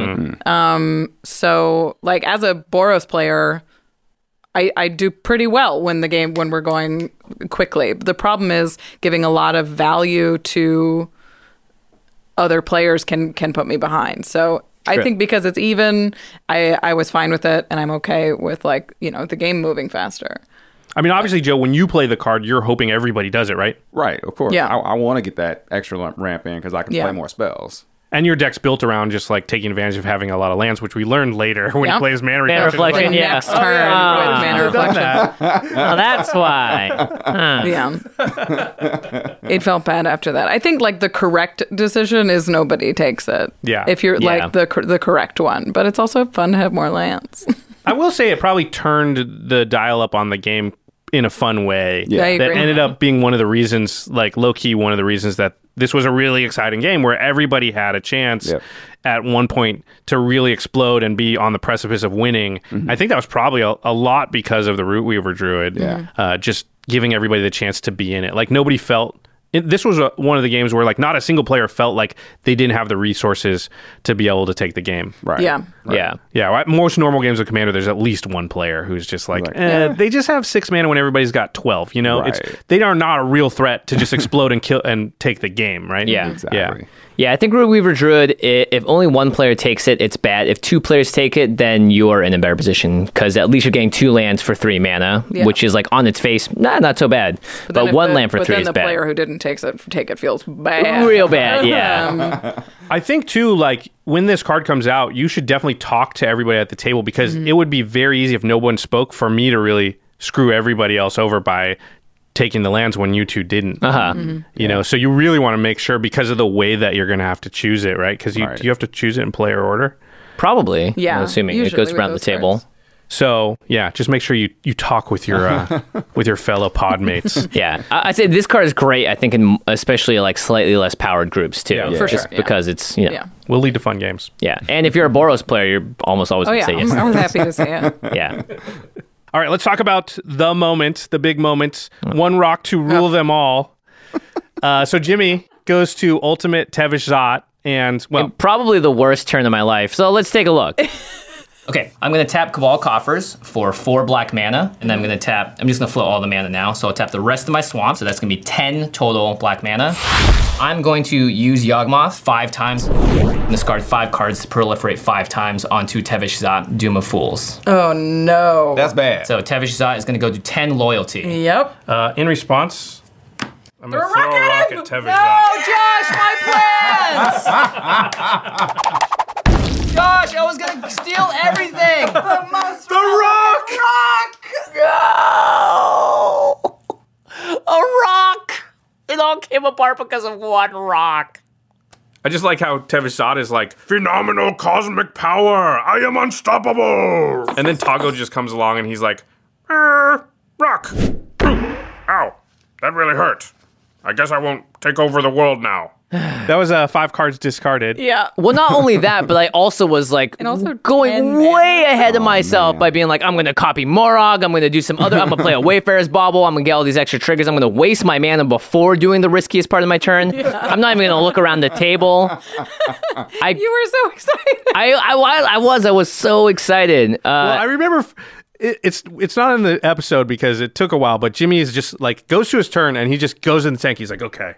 So, as a Boros player, I do pretty well when we're going quickly. The problem is giving a lot of value to other players can put me behind. So I think because it's even, I was fine with it, and I'm okay with the game moving faster. I mean, obviously, Joe, when you play the card, you're hoping everybody does it, right? Right, of course. Yeah. I want to get that extra ramp in because I can Yeah. play more spells. And your deck's built around just like taking advantage of having a lot of lands, which we learned later when Yeah. he plays Mana Mana Reflection. Reflection, Like, yeah. next turn with Mana Done Reflection. that. Oh, that's why. Huh. Yeah. It felt bad after that. I think like the correct decision is nobody takes it. Yeah. If you're Yeah. like the correct one. But it's also fun to have more lands. I will say it probably turned the dial up on the game in a fun way. Yeah. I That agree. ended up being one of the reasons, like low key, one of the reasons that this was a really exciting game where everybody had a chance Yep. at one point to really explode and be on the precipice of winning. I think that was probably a lot because of the Root Weaver Druid. Just giving everybody the chance to be in it. Like nobody felt. This was one of the games where like not a single player felt like they didn't have the resources to be able to take the game. Right. Yeah. Yeah. Yeah, most normal games of Commander, there's at least one player who's just like, Right. they just have 6 mana when everybody's got 12. You know, Right. they are not a real threat to just explode and kill and take the game, right? Yeah. Exactly. Yeah, I think Root Weaver Druid, if only one player takes it, it's bad. If 2 players take it, then you're in a better position because at least you're getting 2 lands for 3 mana, Yeah. which is like on its face, not so bad. then But if 1 land for 3 then is the bad. player who didn't take it feels bad. Real bad, yeah. I think too, like when this card comes out, you should definitely talk to everybody at the table because it would be very easy if no one spoke for me to really screw everybody else over by taking the lands when you two didn't. You know, so you really want to make sure because of the way that you're going to have to choose it, right? Because you have to choose it in player order. Probably. Yeah, I'm assuming it usually goes with around the those table. cards. So yeah, just make sure you talk with your with your fellow pod mates. Yeah, I'd say this card is great. I think in especially like slightly less powered groups too. Yeah, for Just sure, yeah. because it's you know, Yeah. Will lead to fun games. yeah. And if you're a Boros player, you're almost always Oh gonna yeah. say yes. I was happy to see it. Yeah. All right, let's talk about the moment, the big moment. One rock to rule them all. So Jimmy goes to Ultimate Tevish Zot, and well, Probably the worst turn of my life. So let's take a look. Okay, I'm going to tap Cabal Coffers for 4 black mana, and then I'm just going to float all the mana now, so I'll tap the rest of my swamp, so that's going to be 10 total black mana. I'm going to use Yawgmoth 5 times, and discard 5 cards to proliferate 5 times onto Tevish Zot, Doom of Fools. Oh no. That's bad. So Tevish Zot is going to go to 10 loyalty. Yep. in response, I'm going to throw a rock at Tevish No, Zot. Josh, my plans! Josh, I was going to steal everything! The rock! No! A rock! It all came apart because of one rock. I just like how Tevish Zot is like, phenomenal cosmic power, I am unstoppable! And then Toggo just comes along and he's like, rock! Ow, that really hurt. I guess I won't take over the world now. That was 5 cards discarded. Yeah. Well, not only that, but I also was like also 10 going mana. way ahead of myself by being like, I'm going to copy Morog. I'm going to do some other. I'm going to play a Wayfarer's Bauble. I'm going to get all these extra triggers. I'm going to waste my mana before doing the riskiest part of my turn. I'm not even going to look around the table. You were so excited. I was so excited. Well, I remember it's not in the episode because it took a while, but Jimmy is just like goes to his turn and he just goes in the tank. He's like, okay.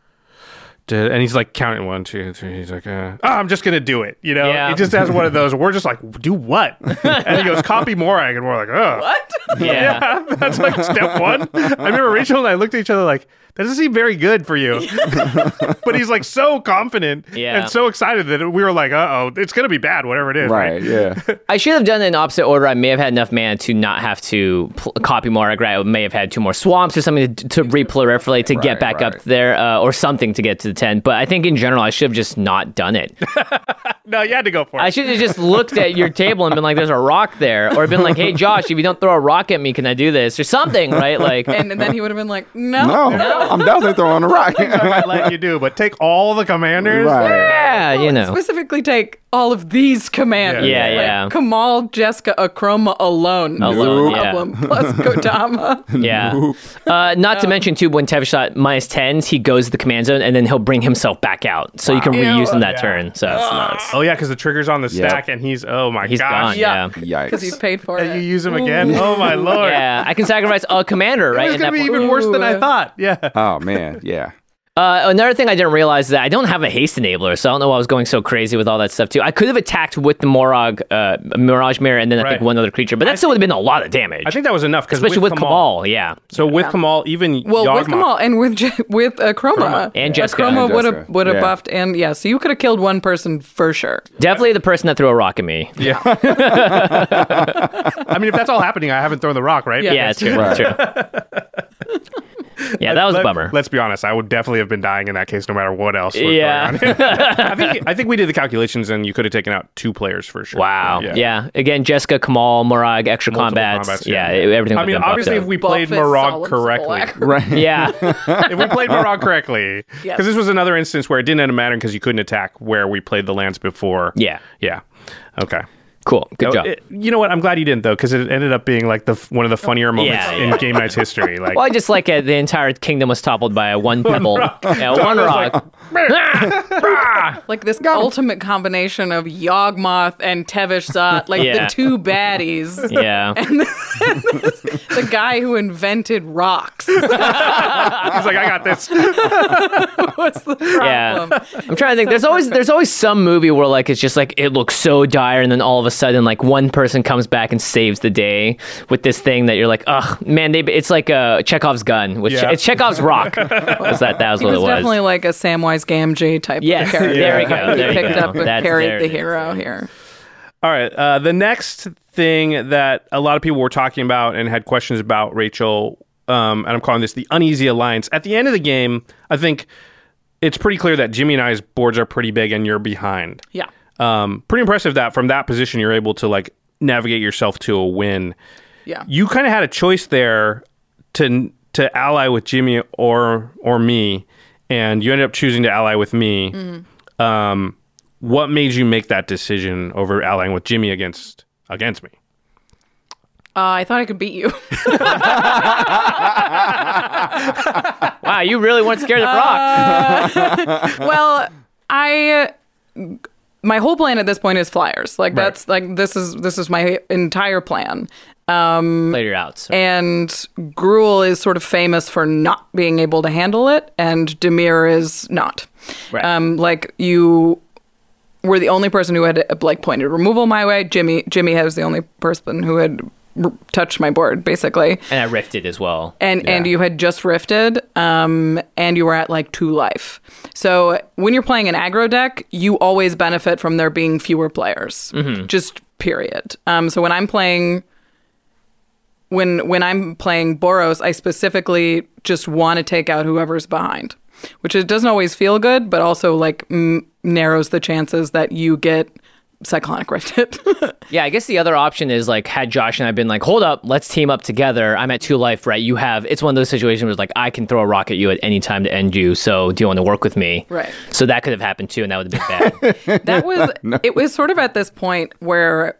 And he's like counting 1, 2, 3. He's like, I'm just gonna do it. You know, Yeah. he just has one of those. We're just like, do what? And he goes, copy Morag, and we're like, oh, What? yeah. that's like step 1. I remember Rachel and I looked at each other like, that doesn't seem very good for you. But he's like so confident Yeah. and so excited that we were like, it's gonna be bad, whatever it is. Right, yeah. I should have done it in opposite order. I may have had enough mana to not have to copy Morag. Right? I may have had 2 more swamps or something to reproliferate to get back up right. there or something to get to the 10. But I think in general, I should have just not done it. No, you had to go for it. I should have just looked at your table and been like, there's a rock there. Or been like, hey, Josh, if you don't throw a rock at me, can I do this? Or something, right? Like, And then he would have been like, no. No, I'm definitely throwing a rock. I might let you do, but take all the commanders. Right. yeah, you know. Specifically take all of these commanders. Yeah, Like yeah. Kamal, Jessica, Akroma alone. Alone, is a problem. Plus Kodama. Yeah. Not to mention, too, when Tevish shot -10s, he goes to the command zone and then he'll bring himself back out. So you can reuse him that turn. So that's nuts. Oh yeah, because the trigger's on the Yep. stack, and he's He's gosh. gone. Yeah. Because you Yikes. paid for And it. you use him again. Oh my lord. Yeah. I can sacrifice a commander, right? It's in gonna that be point. even worse than I Ooh. thought. Yeah. Oh, man, yeah. Another thing I didn't realize is that I don't have a haste enabler, so I don't know why I was going so crazy with all that stuff too. I could have attacked with the Mirage Mirror and then I think one other creature, but that still would have been a lot of damage. I think that was enough, especially with Kamal. Yeah. So with Kamal, even with Kamal and with Chroma and Jessica, Chroma would have buffed, and so you could have killed one person for sure. Definitely the person that threw a rock at me. Yeah. I mean, if that's all happening, I haven't thrown the rock, right? Yeah, it's true. Right. That's true. Yeah, that was a bummer. Let's be honest. I would definitely have been dying in that case, no matter what else. Yeah. I think we did the calculations, and you could have taken out 2 players for sure. Wow. Yeah. Again, Jessica, Kamal, Morag, extra combats. Yeah. Everything. I mean, obviously, if we played Morag correctly, right? Yeah. If we played Morag correctly, because this was another instance where it didn't matter because you couldn't attack where we played the lands before. Yeah. Yeah. Okay. Cool. Good job. You know what? I'm glad you didn't, though, because it ended up being like one of the funnier moments in Game Night's history. Like, well, I just like the entire kingdom was toppled by one pebble. One rock. Like this ultimate combination of Yawgmoth and Tevesh Zot, like the two baddies. Yeah. And the guy who invented rocks. He's like, I got this. What's the problem? Yeah. I'm trying to think. There's always some movie where like it's just like it looks so dire, and then all of a sudden like one person comes back and saves the day with this thing that you're like, oh man, it's like Chekhov's gun. It's Chekhov's rock. That was what it was. Definitely like a Samwise Gamgee type of character. There we go. He picked up and carried the hero here. All right. The next thing that a lot of people were talking about and had questions about, Rachel, and I'm calling this the uneasy alliance. At the end of the game, I think it's pretty clear that Jimmy and I's boards are pretty big and you're behind. Yeah. Pretty impressive that from that position you're able to like navigate yourself to a win. Yeah. You kind of had a choice there to ally with Jimmy or me, and you ended up choosing to ally with me. Mm-hmm. What made you make that decision over allying with Jimmy against me? I thought I could beat you. Wow, you really weren't scared of rocks. Well, my whole plan at this point is flyers. Like that's like this is my entire plan. Later out. So. And Gruul is sort of famous for not being able to handle it, and Dimir is not. Right. Like you were the only person who had like pointed removal my way. Jimmy was the only person who had touched my board, basically. And I rifted as well. And you had just rifted, and you were at like 2 life. So when you're playing an aggro deck, you always benefit from there being fewer players. Mm-hmm. Just period. So when I'm playing Boros, I specifically just want to take out whoever's behind, which it doesn't always feel good, but also like narrows the chances that you get Cyclonic Rifted. Yeah, I guess the other option is like had Josh and I been like, hold up, let's team up together. I'm at 2 life, right? It's one of those situations where it's like I can throw a rock at you at any time to end you. So do you want to work with me? Right. So that could have happened too, and that would have been bad. It was sort of at this point where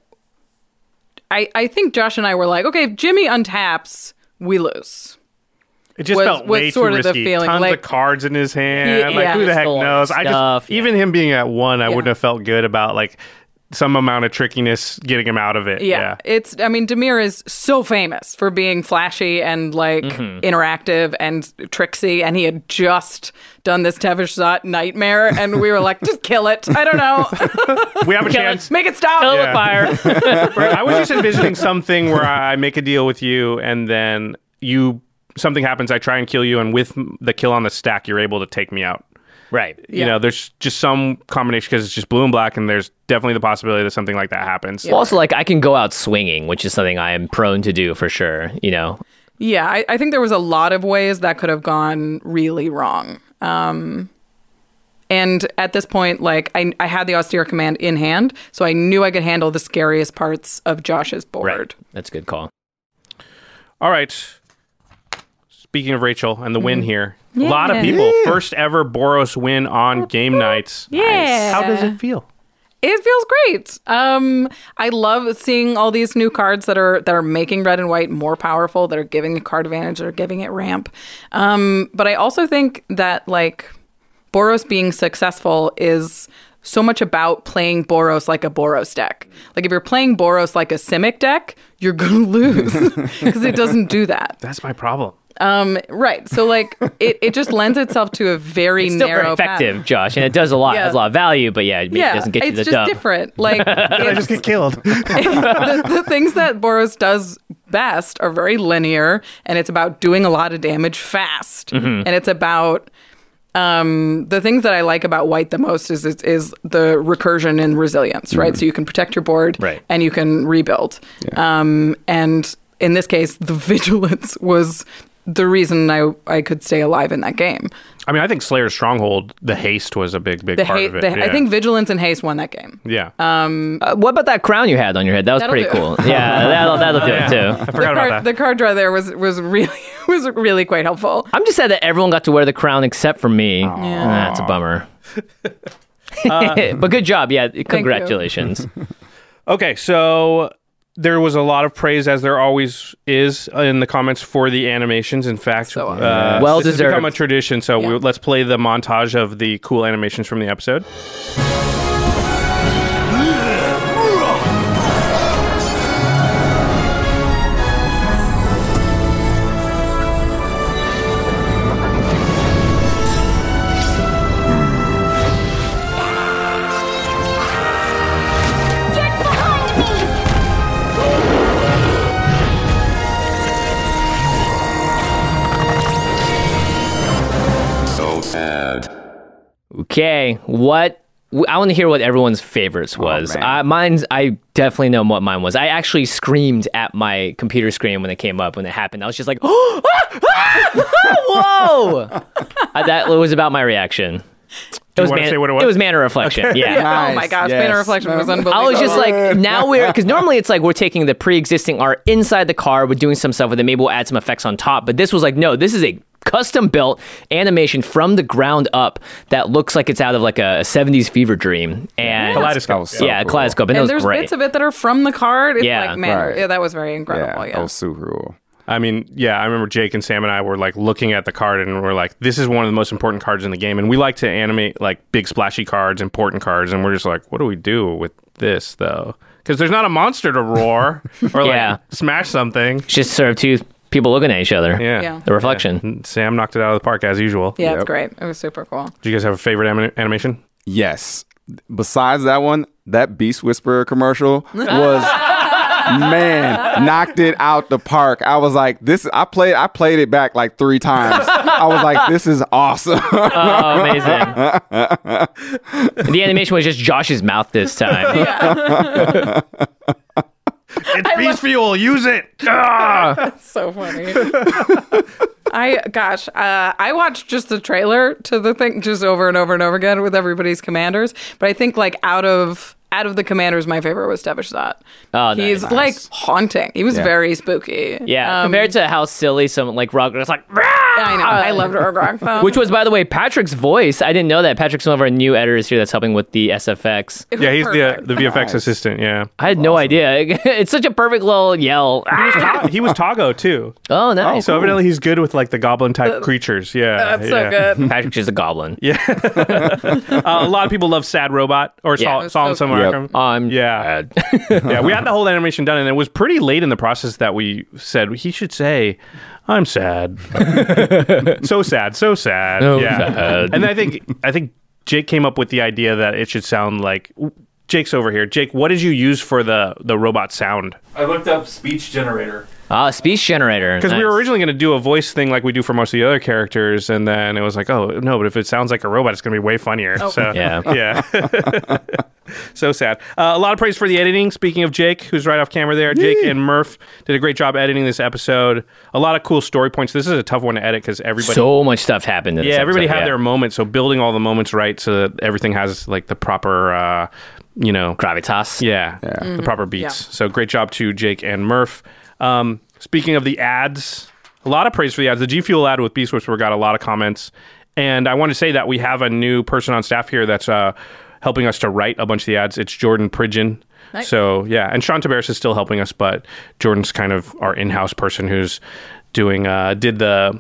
I think Josh and I were like, okay, if Jimmy untaps, we lose. It just felt way too risky. Tons of cards in his hand. Like, who the heck knows? Even him being at 1, I wouldn't have felt good about like some amount of trickiness getting him out of it. Yeah. Dimir is so famous for being flashy and like interactive and tricksy, and he had just done this Tevesh Zot nightmare, and we were like, just kill it. I don't know. We have a chance. Make it stop. Kill the fire. I was just envisioning something where I make a deal with you, and then something happens, I try and kill you, and with the kill on the stack, you're able to take me out. Right. You know, there's just some combination because it's just blue and black, and there's definitely the possibility that something like that happens. Well, also, like, I can go out swinging, which is something I am prone to do for sure, you know? Yeah, I think there was a lot of ways that could have gone really wrong. And at this point, like, I had the Austere Command in hand, so I knew I could handle the scariest parts of Josh's board. Right. That's a good call. All right. Speaking of Rachel and the win here, a lot of people, first ever Boros win on game nights. Yeah. Nice. How does it feel? It feels great. I love seeing all these new cards that are making red and white more powerful, that are giving it card advantage, that are giving it ramp. But I also think that like Boros being successful is so much about playing Boros like a Boros deck. Like if you're playing Boros like a Simic deck, you're going to lose because it doesn't do that. That's my problem. Right. So like it just lends itself to a very It's still narrow very effective, path. Josh, and it does a lot. Yeah. Has a lot of value, but yeah, it doesn't get you it's the just dub. different. Like I just get killed. the things that Boros does best are very linear, and it's about doing a lot of damage fast, and it's about the things that I like about White the most is the recursion and resilience, right? So you can protect your board, Right. and you can rebuild. And in this case, the vigilance was the reason I could stay alive in that game. I mean, I think Slayer's Stronghold, the haste was a big part of it. I think vigilance and haste won that game. Yeah. What about that crown you had on your head? That was That'll pretty do. cool. Yeah, that'll do it too. I forgot about that. The card draw there was really quite helpful. I'm just sad that everyone got to wear the crown except for me. That's a bummer. But good job. Yeah, congratulations. Okay, so there was a lot of praise, as there always is, in the comments for the animations. In fact, So well this has deserved. become a tradition. So let's play the montage of the cool animations from the episode. Get behind me! So sad. Okay, I want to hear what everyone's favorites was. man. I definitely know what mine was. I actually screamed at my computer screen when it came up, when it happened. I was just like, oh, whoa! That was about my reaction. It was, wanna say what it was? It was Mana Reflection. Yeah. Oh my gosh, Mana Reflection was unbelievable. I was just like, now because normally it's like we're taking the pre-existing art inside the card, we're doing some stuff with it, maybe we'll add some effects on top. But this was like, no, this is a custom built animation from the ground up that looks like it's out of like a 70s fever dream. And Kaleidoscope. That was so yeah, cool. Kaleidoscope. And, it and was there's great. bits of it that are from the card. It's Yeah. like, man, Right. yeah, that was very incredible. Yeah, That was super cool. I mean, yeah, I remember Jake and Sam and I were like looking at the card and we're like, this is one of the most important cards in the game. And we like to animate like big splashy cards, important cards. And we're just like, what do we do with this though? Because there's not a monster to roar or like Yeah. smash something. It's just sort of two people looking at each other. Yeah. Yeah. The reflection. And Sam knocked it out of the park as usual. Yeah, it's Yep. great. It was super cool. Do you guys have a favorite animation? Yes. Besides that one, that Beast Whisperer commercial was man, knocked it out the park. I was like, this I played it back like 3 times. I was like, this is awesome. Oh, amazing. The animation was just Josh's mouth this time. It's Beast Fuel. Use it. Ah! So funny. I watched just the trailer to the thing just over and over and over again with everybody's commanders. But I think like out of the commanders, my favorite was Devastat. Oh, He's nice. like haunting. He was Yeah. very spooky. Yeah, compared to how silly some like Rograk's like, I know. I loved Rograk though. which was, by the way, Patrick's voice. I didn't know that. Patrick's one of our new editors here that's helping with the SFX. It was Yeah, he's perfect. the VFX Nice. assistant. Yeah. I had no idea. It's such a perfect little yell. He was Tago too. Oh, nice. So evidently he's good with like the goblin type creatures. Yeah. That's yeah. so good. Patrick's just a goblin. Yeah. A lot of people love Sad Robot or Yeah. Solemn So Simulacrum. Yep. Yeah. Yeah, we had the whole animation done, and it was pretty late in the process that we said he should say, "I'm sad, so sad, so sad." So yeah, sad. and I think Jake came up with the idea that it should sound like Jake's over here. Jake, what did you use for the robot sound? I looked up speech generator. Speech generator. Because we were Nice. originally going to do a voice thing like we do for most of the other characters, and then it was like, oh no, but if it sounds like a robot, it's going to be way funnier. So Yeah. yeah. So sad. A lot of praise for the editing. Speaking of Jake, who's right off camera there, Jake and Murph did a great job editing this episode. A lot of cool story points. This is a tough one to edit because everybody. So much stuff happened in this everybody episode, had their moments. So building all the moments right so that everything has like the proper, gravitas. yeah, the proper beats. Yeah. So great job to Jake and Murph. Speaking of the ads, a lot of praise for the ads. The G Fuel ad with Beast Whisperer got a lot of comments. And I want to say that we have a new person on staff here that's helping us to write a bunch of the ads. It's Jordan Pridgeon. Nice. So, yeah. And Sean Tabaris is still helping us, but Jordan's kind of our in-house person who's doing, what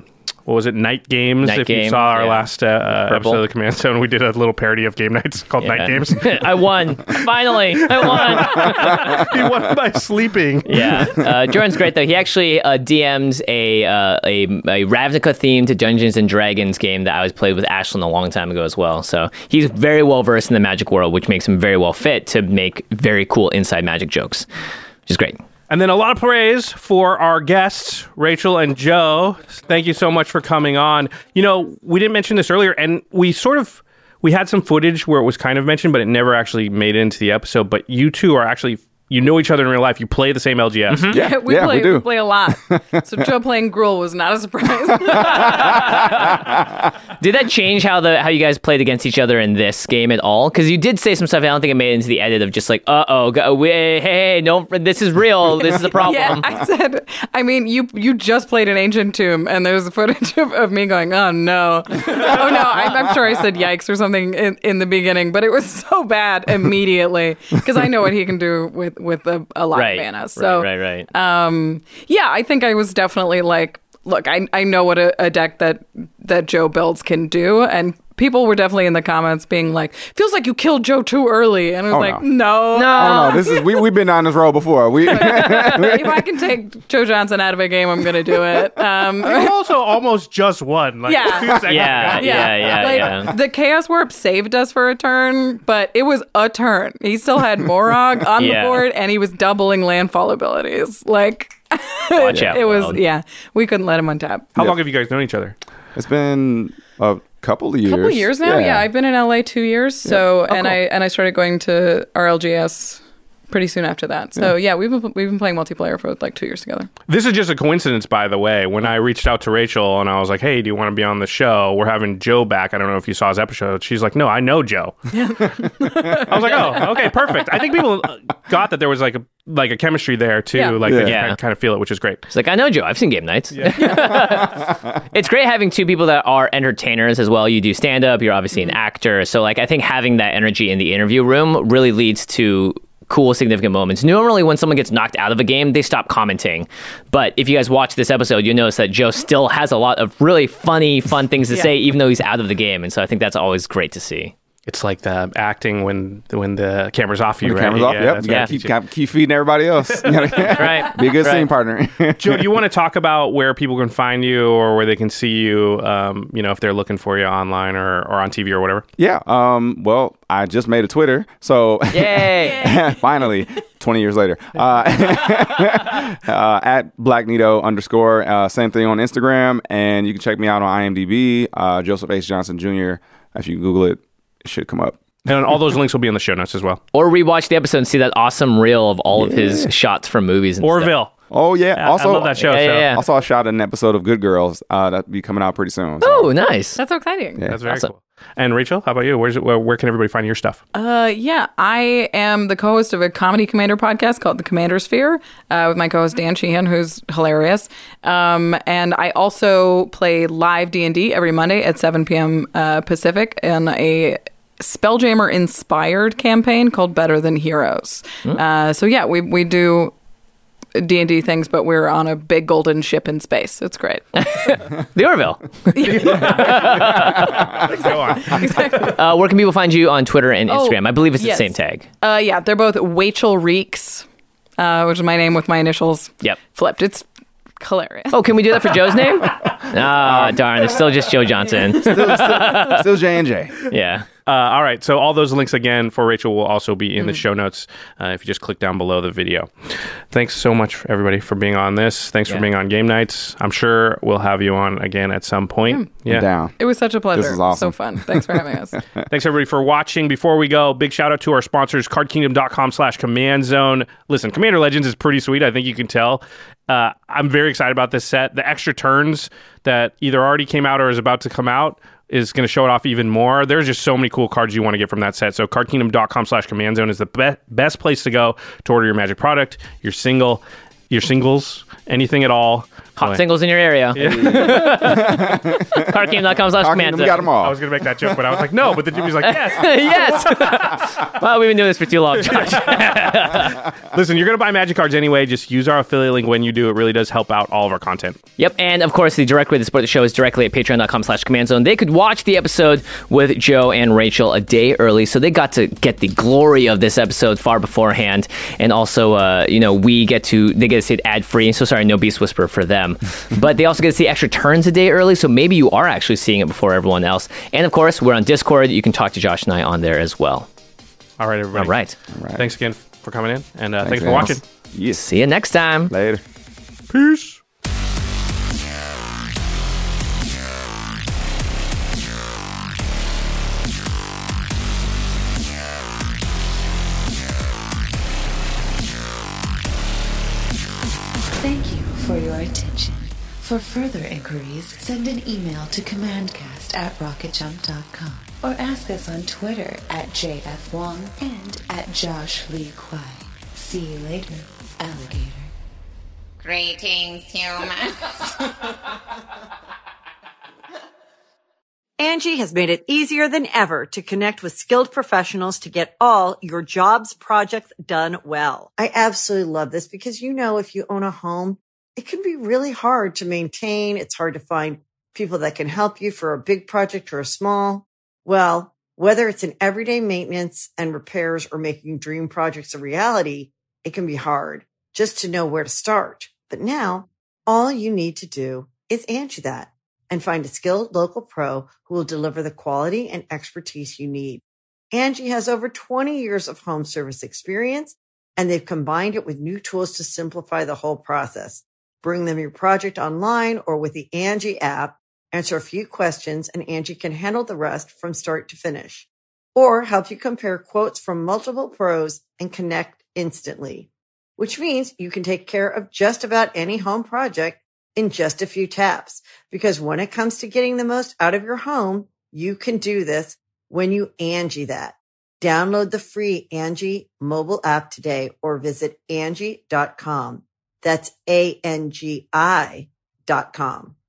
what was it, Night Games? Night if you Game, saw our yeah. last episode of the Command Zone, we did a little parody of game nights called Night Games. I won. Finally, I won. He won by sleeping. Yeah, Jordan's great though. He actually DM'd a Ravnica themed Dungeons and Dragons game that I was played with Ashlyn a long time ago as well. So he's very well versed in the Magic world, which makes him very well fit to make very cool inside Magic jokes, which is great. And then a lot of praise for our guests, Rachel and Joe. Thank you so much for coming on. You know, we didn't mention this earlier, and we had some footage where it was kind of mentioned, but it never actually made it into the episode. But you two are actually, you know each other in real life. You play the same LGS. Mm-hmm. Yeah, we do. play a lot. So Joe playing Gruul was not a surprise. Did that change how you guys played against each other in this game at all? Because you did say some stuff I don't think it made it into the edit of just like, hey, no, this is real. This is a problem. Yeah, I said, I mean, you just played an Ancient Tomb, and there's footage of me going, oh no. I'm sure I said yikes or something in the beginning, but it was so bad immediately because I know what he can do with a lot of mana. So, right. Yeah, I think I was definitely like, look, I know what a deck that Joe builds can do, and people were definitely in the comments being like, feels like you killed Joe too early, and I was no. Oh, no, this is we've been down this road before. If I can take Joe Johnson out of a game, I'm gonna do it. You also almost just won. Like, 2 seconds ago. Yeah. The Chaos Warp saved us for a turn, but it was a turn. He still had Morog on the board, and he was doubling landfall abilities. Like, watch out. It was we couldn't let him untap. How long have you guys known each other? It's been a couple of years. Now. Yeah, I've been in LA 2 years. So cool. I started going to RLGS pretty soon after that. So we've been playing multiplayer for like 2 years together. This is just a coincidence, by the way. When I reached out to Rachel and I was like, hey, do you want to be on the show? We're having Joe back. I don't know if you saw his episode. She's like, no, I know Joe. I was like, oh, okay, perfect. I think people got that there was like a chemistry there too. Yeah. They kind of feel it, which is great. It's like, I know Joe. I've seen game nights. Yeah. It's great having two people that are entertainers as well. You do stand-up. You're obviously an actor. So like, I think having that energy in the interview room really leads to cool, significant moments. Normally, when someone gets knocked out of a game, they stop commenting. But if you guys watch this episode, you'll notice that Joe still has a lot of really funny, fun things to say, even though he's out of the game. And so I think that's always great to see. It's like the acting when the camera's off you, when the right? camera's off, yep. You gotta keep feeding everybody else. Right. Be a good scene partner. Joe, do you want to talk about where people can find you or where they can see you, if they're looking for you online or on TV or whatever? Yeah. Well, I just made a Twitter. So yay! Finally, 20 years later. At BlackNito_. Same thing on Instagram. And you can check me out on IMDb. Joseph H. Johnson Jr. If you Google it, it should come up. And all those links will be in the show notes as well. Or rewatch the episode and see that awesome reel of all of his shots from movies and Orville. stuff. Oh, yeah. Also, I love that show. Yeah. Also, I shot an episode of Good Girls that'll be coming out pretty soon. So. Oh, nice. That's so exciting. Yeah. That's very awesome. cool. And Rachel, how about you? Where can everybody find your stuff? I am the co-host of a Comedy Commander podcast called The Commander Sphere with my co-host Dan Sheehan, who's hilarious. And I also play live D&D every Monday at 7 p.m. Pacific in a Spelljammer-inspired campaign called Better Than Heroes. We do D&D things, but we're on a big golden ship in space. It's great. The Orville. Go on. Exactly. Where can people find you on Twitter and Instagram? I believe it's the same tag. They're both Wachel Reeks, which is my name with my initials flipped. It's hilarious. Oh, can we do that for Joe's name? Darn. It's still just Joe Johnson. Still J&J. Yeah. All right. So all those links again for Rachel will also be in the show notes if you just click down below the video. Thanks so much, everybody, for being on this. Thanks for being on Game Nights. I'm sure we'll have you on again at some point. Yeah. Down. It was such a pleasure. This is awesome. So fun. Thanks for having us. Thanks, everybody, for watching. Before we go, big shout out to our sponsors, cardkingdom.com/command zone. Listen, Commander Legends is pretty sweet. I think you can tell. I'm very excited about this set. The extra turns that either already came out or is about to come out is going to show it off even more. There's just so many cool cards you want to get from that set. So cardkingdom.com/command zone is the best place to go to order your Magic product, your singles, anything at all. Hot singles in your area. Cardgame.com/command. We got them all. I was going to make that joke, but I was like, no. But then Jimmy's like, yes. Yes. Well, we've been doing this for too long, Josh. Listen, you're going to buy Magic cards anyway. Just use our affiliate link when you do. It really does help out all of our content. Yep. And of course, the direct way to support the show is directly at patreon.com/command zone. They could watch the episode with Joe and Rachel a day early. So they got to get the glory of this episode far beforehand. And also, they get to see it ad free. So sorry, no Beast Whisperer for them. But they also get to see extra turns a day early. So maybe you are actually seeing it before everyone else. And of course, we're on Discord. You can talk to Josh and I on there as well. All right, everybody. All right. Thanks again for coming in. And thanks for watching. Yes. See you next time. Later. Peace. Thank you for your attention. For further inquiries, send an email to commandcast@rocketjump.com or ask us on Twitter @JFWong and @JoshLeeQuai. See you later, alligator. Greetings, humans. Angie has made it easier than ever to connect with skilled professionals to get all your jobs projects done well. I absolutely love this because, if you own a home, it can be really hard to maintain. It's hard to find people that can help you for a big project or a small. Well, whether it's in everyday maintenance and repairs or making dream projects a reality, it can be hard just to know where to start. But now all you need to do is Angie that and find a skilled local pro who will deliver the quality and expertise you need. Angie has over 20 years of home service experience, and they've combined it with new tools to simplify the whole process. Bring them your project online or with the Angie app, answer a few questions, and Angie can handle the rest from start to finish. Or help you compare quotes from multiple pros and connect instantly, which means you can take care of just about any home project in just a few taps. Because when it comes to getting the most out of your home, you can do this when you Angie that. Download the free Angie mobile app today or visit Angie.com. That's ANGI.com.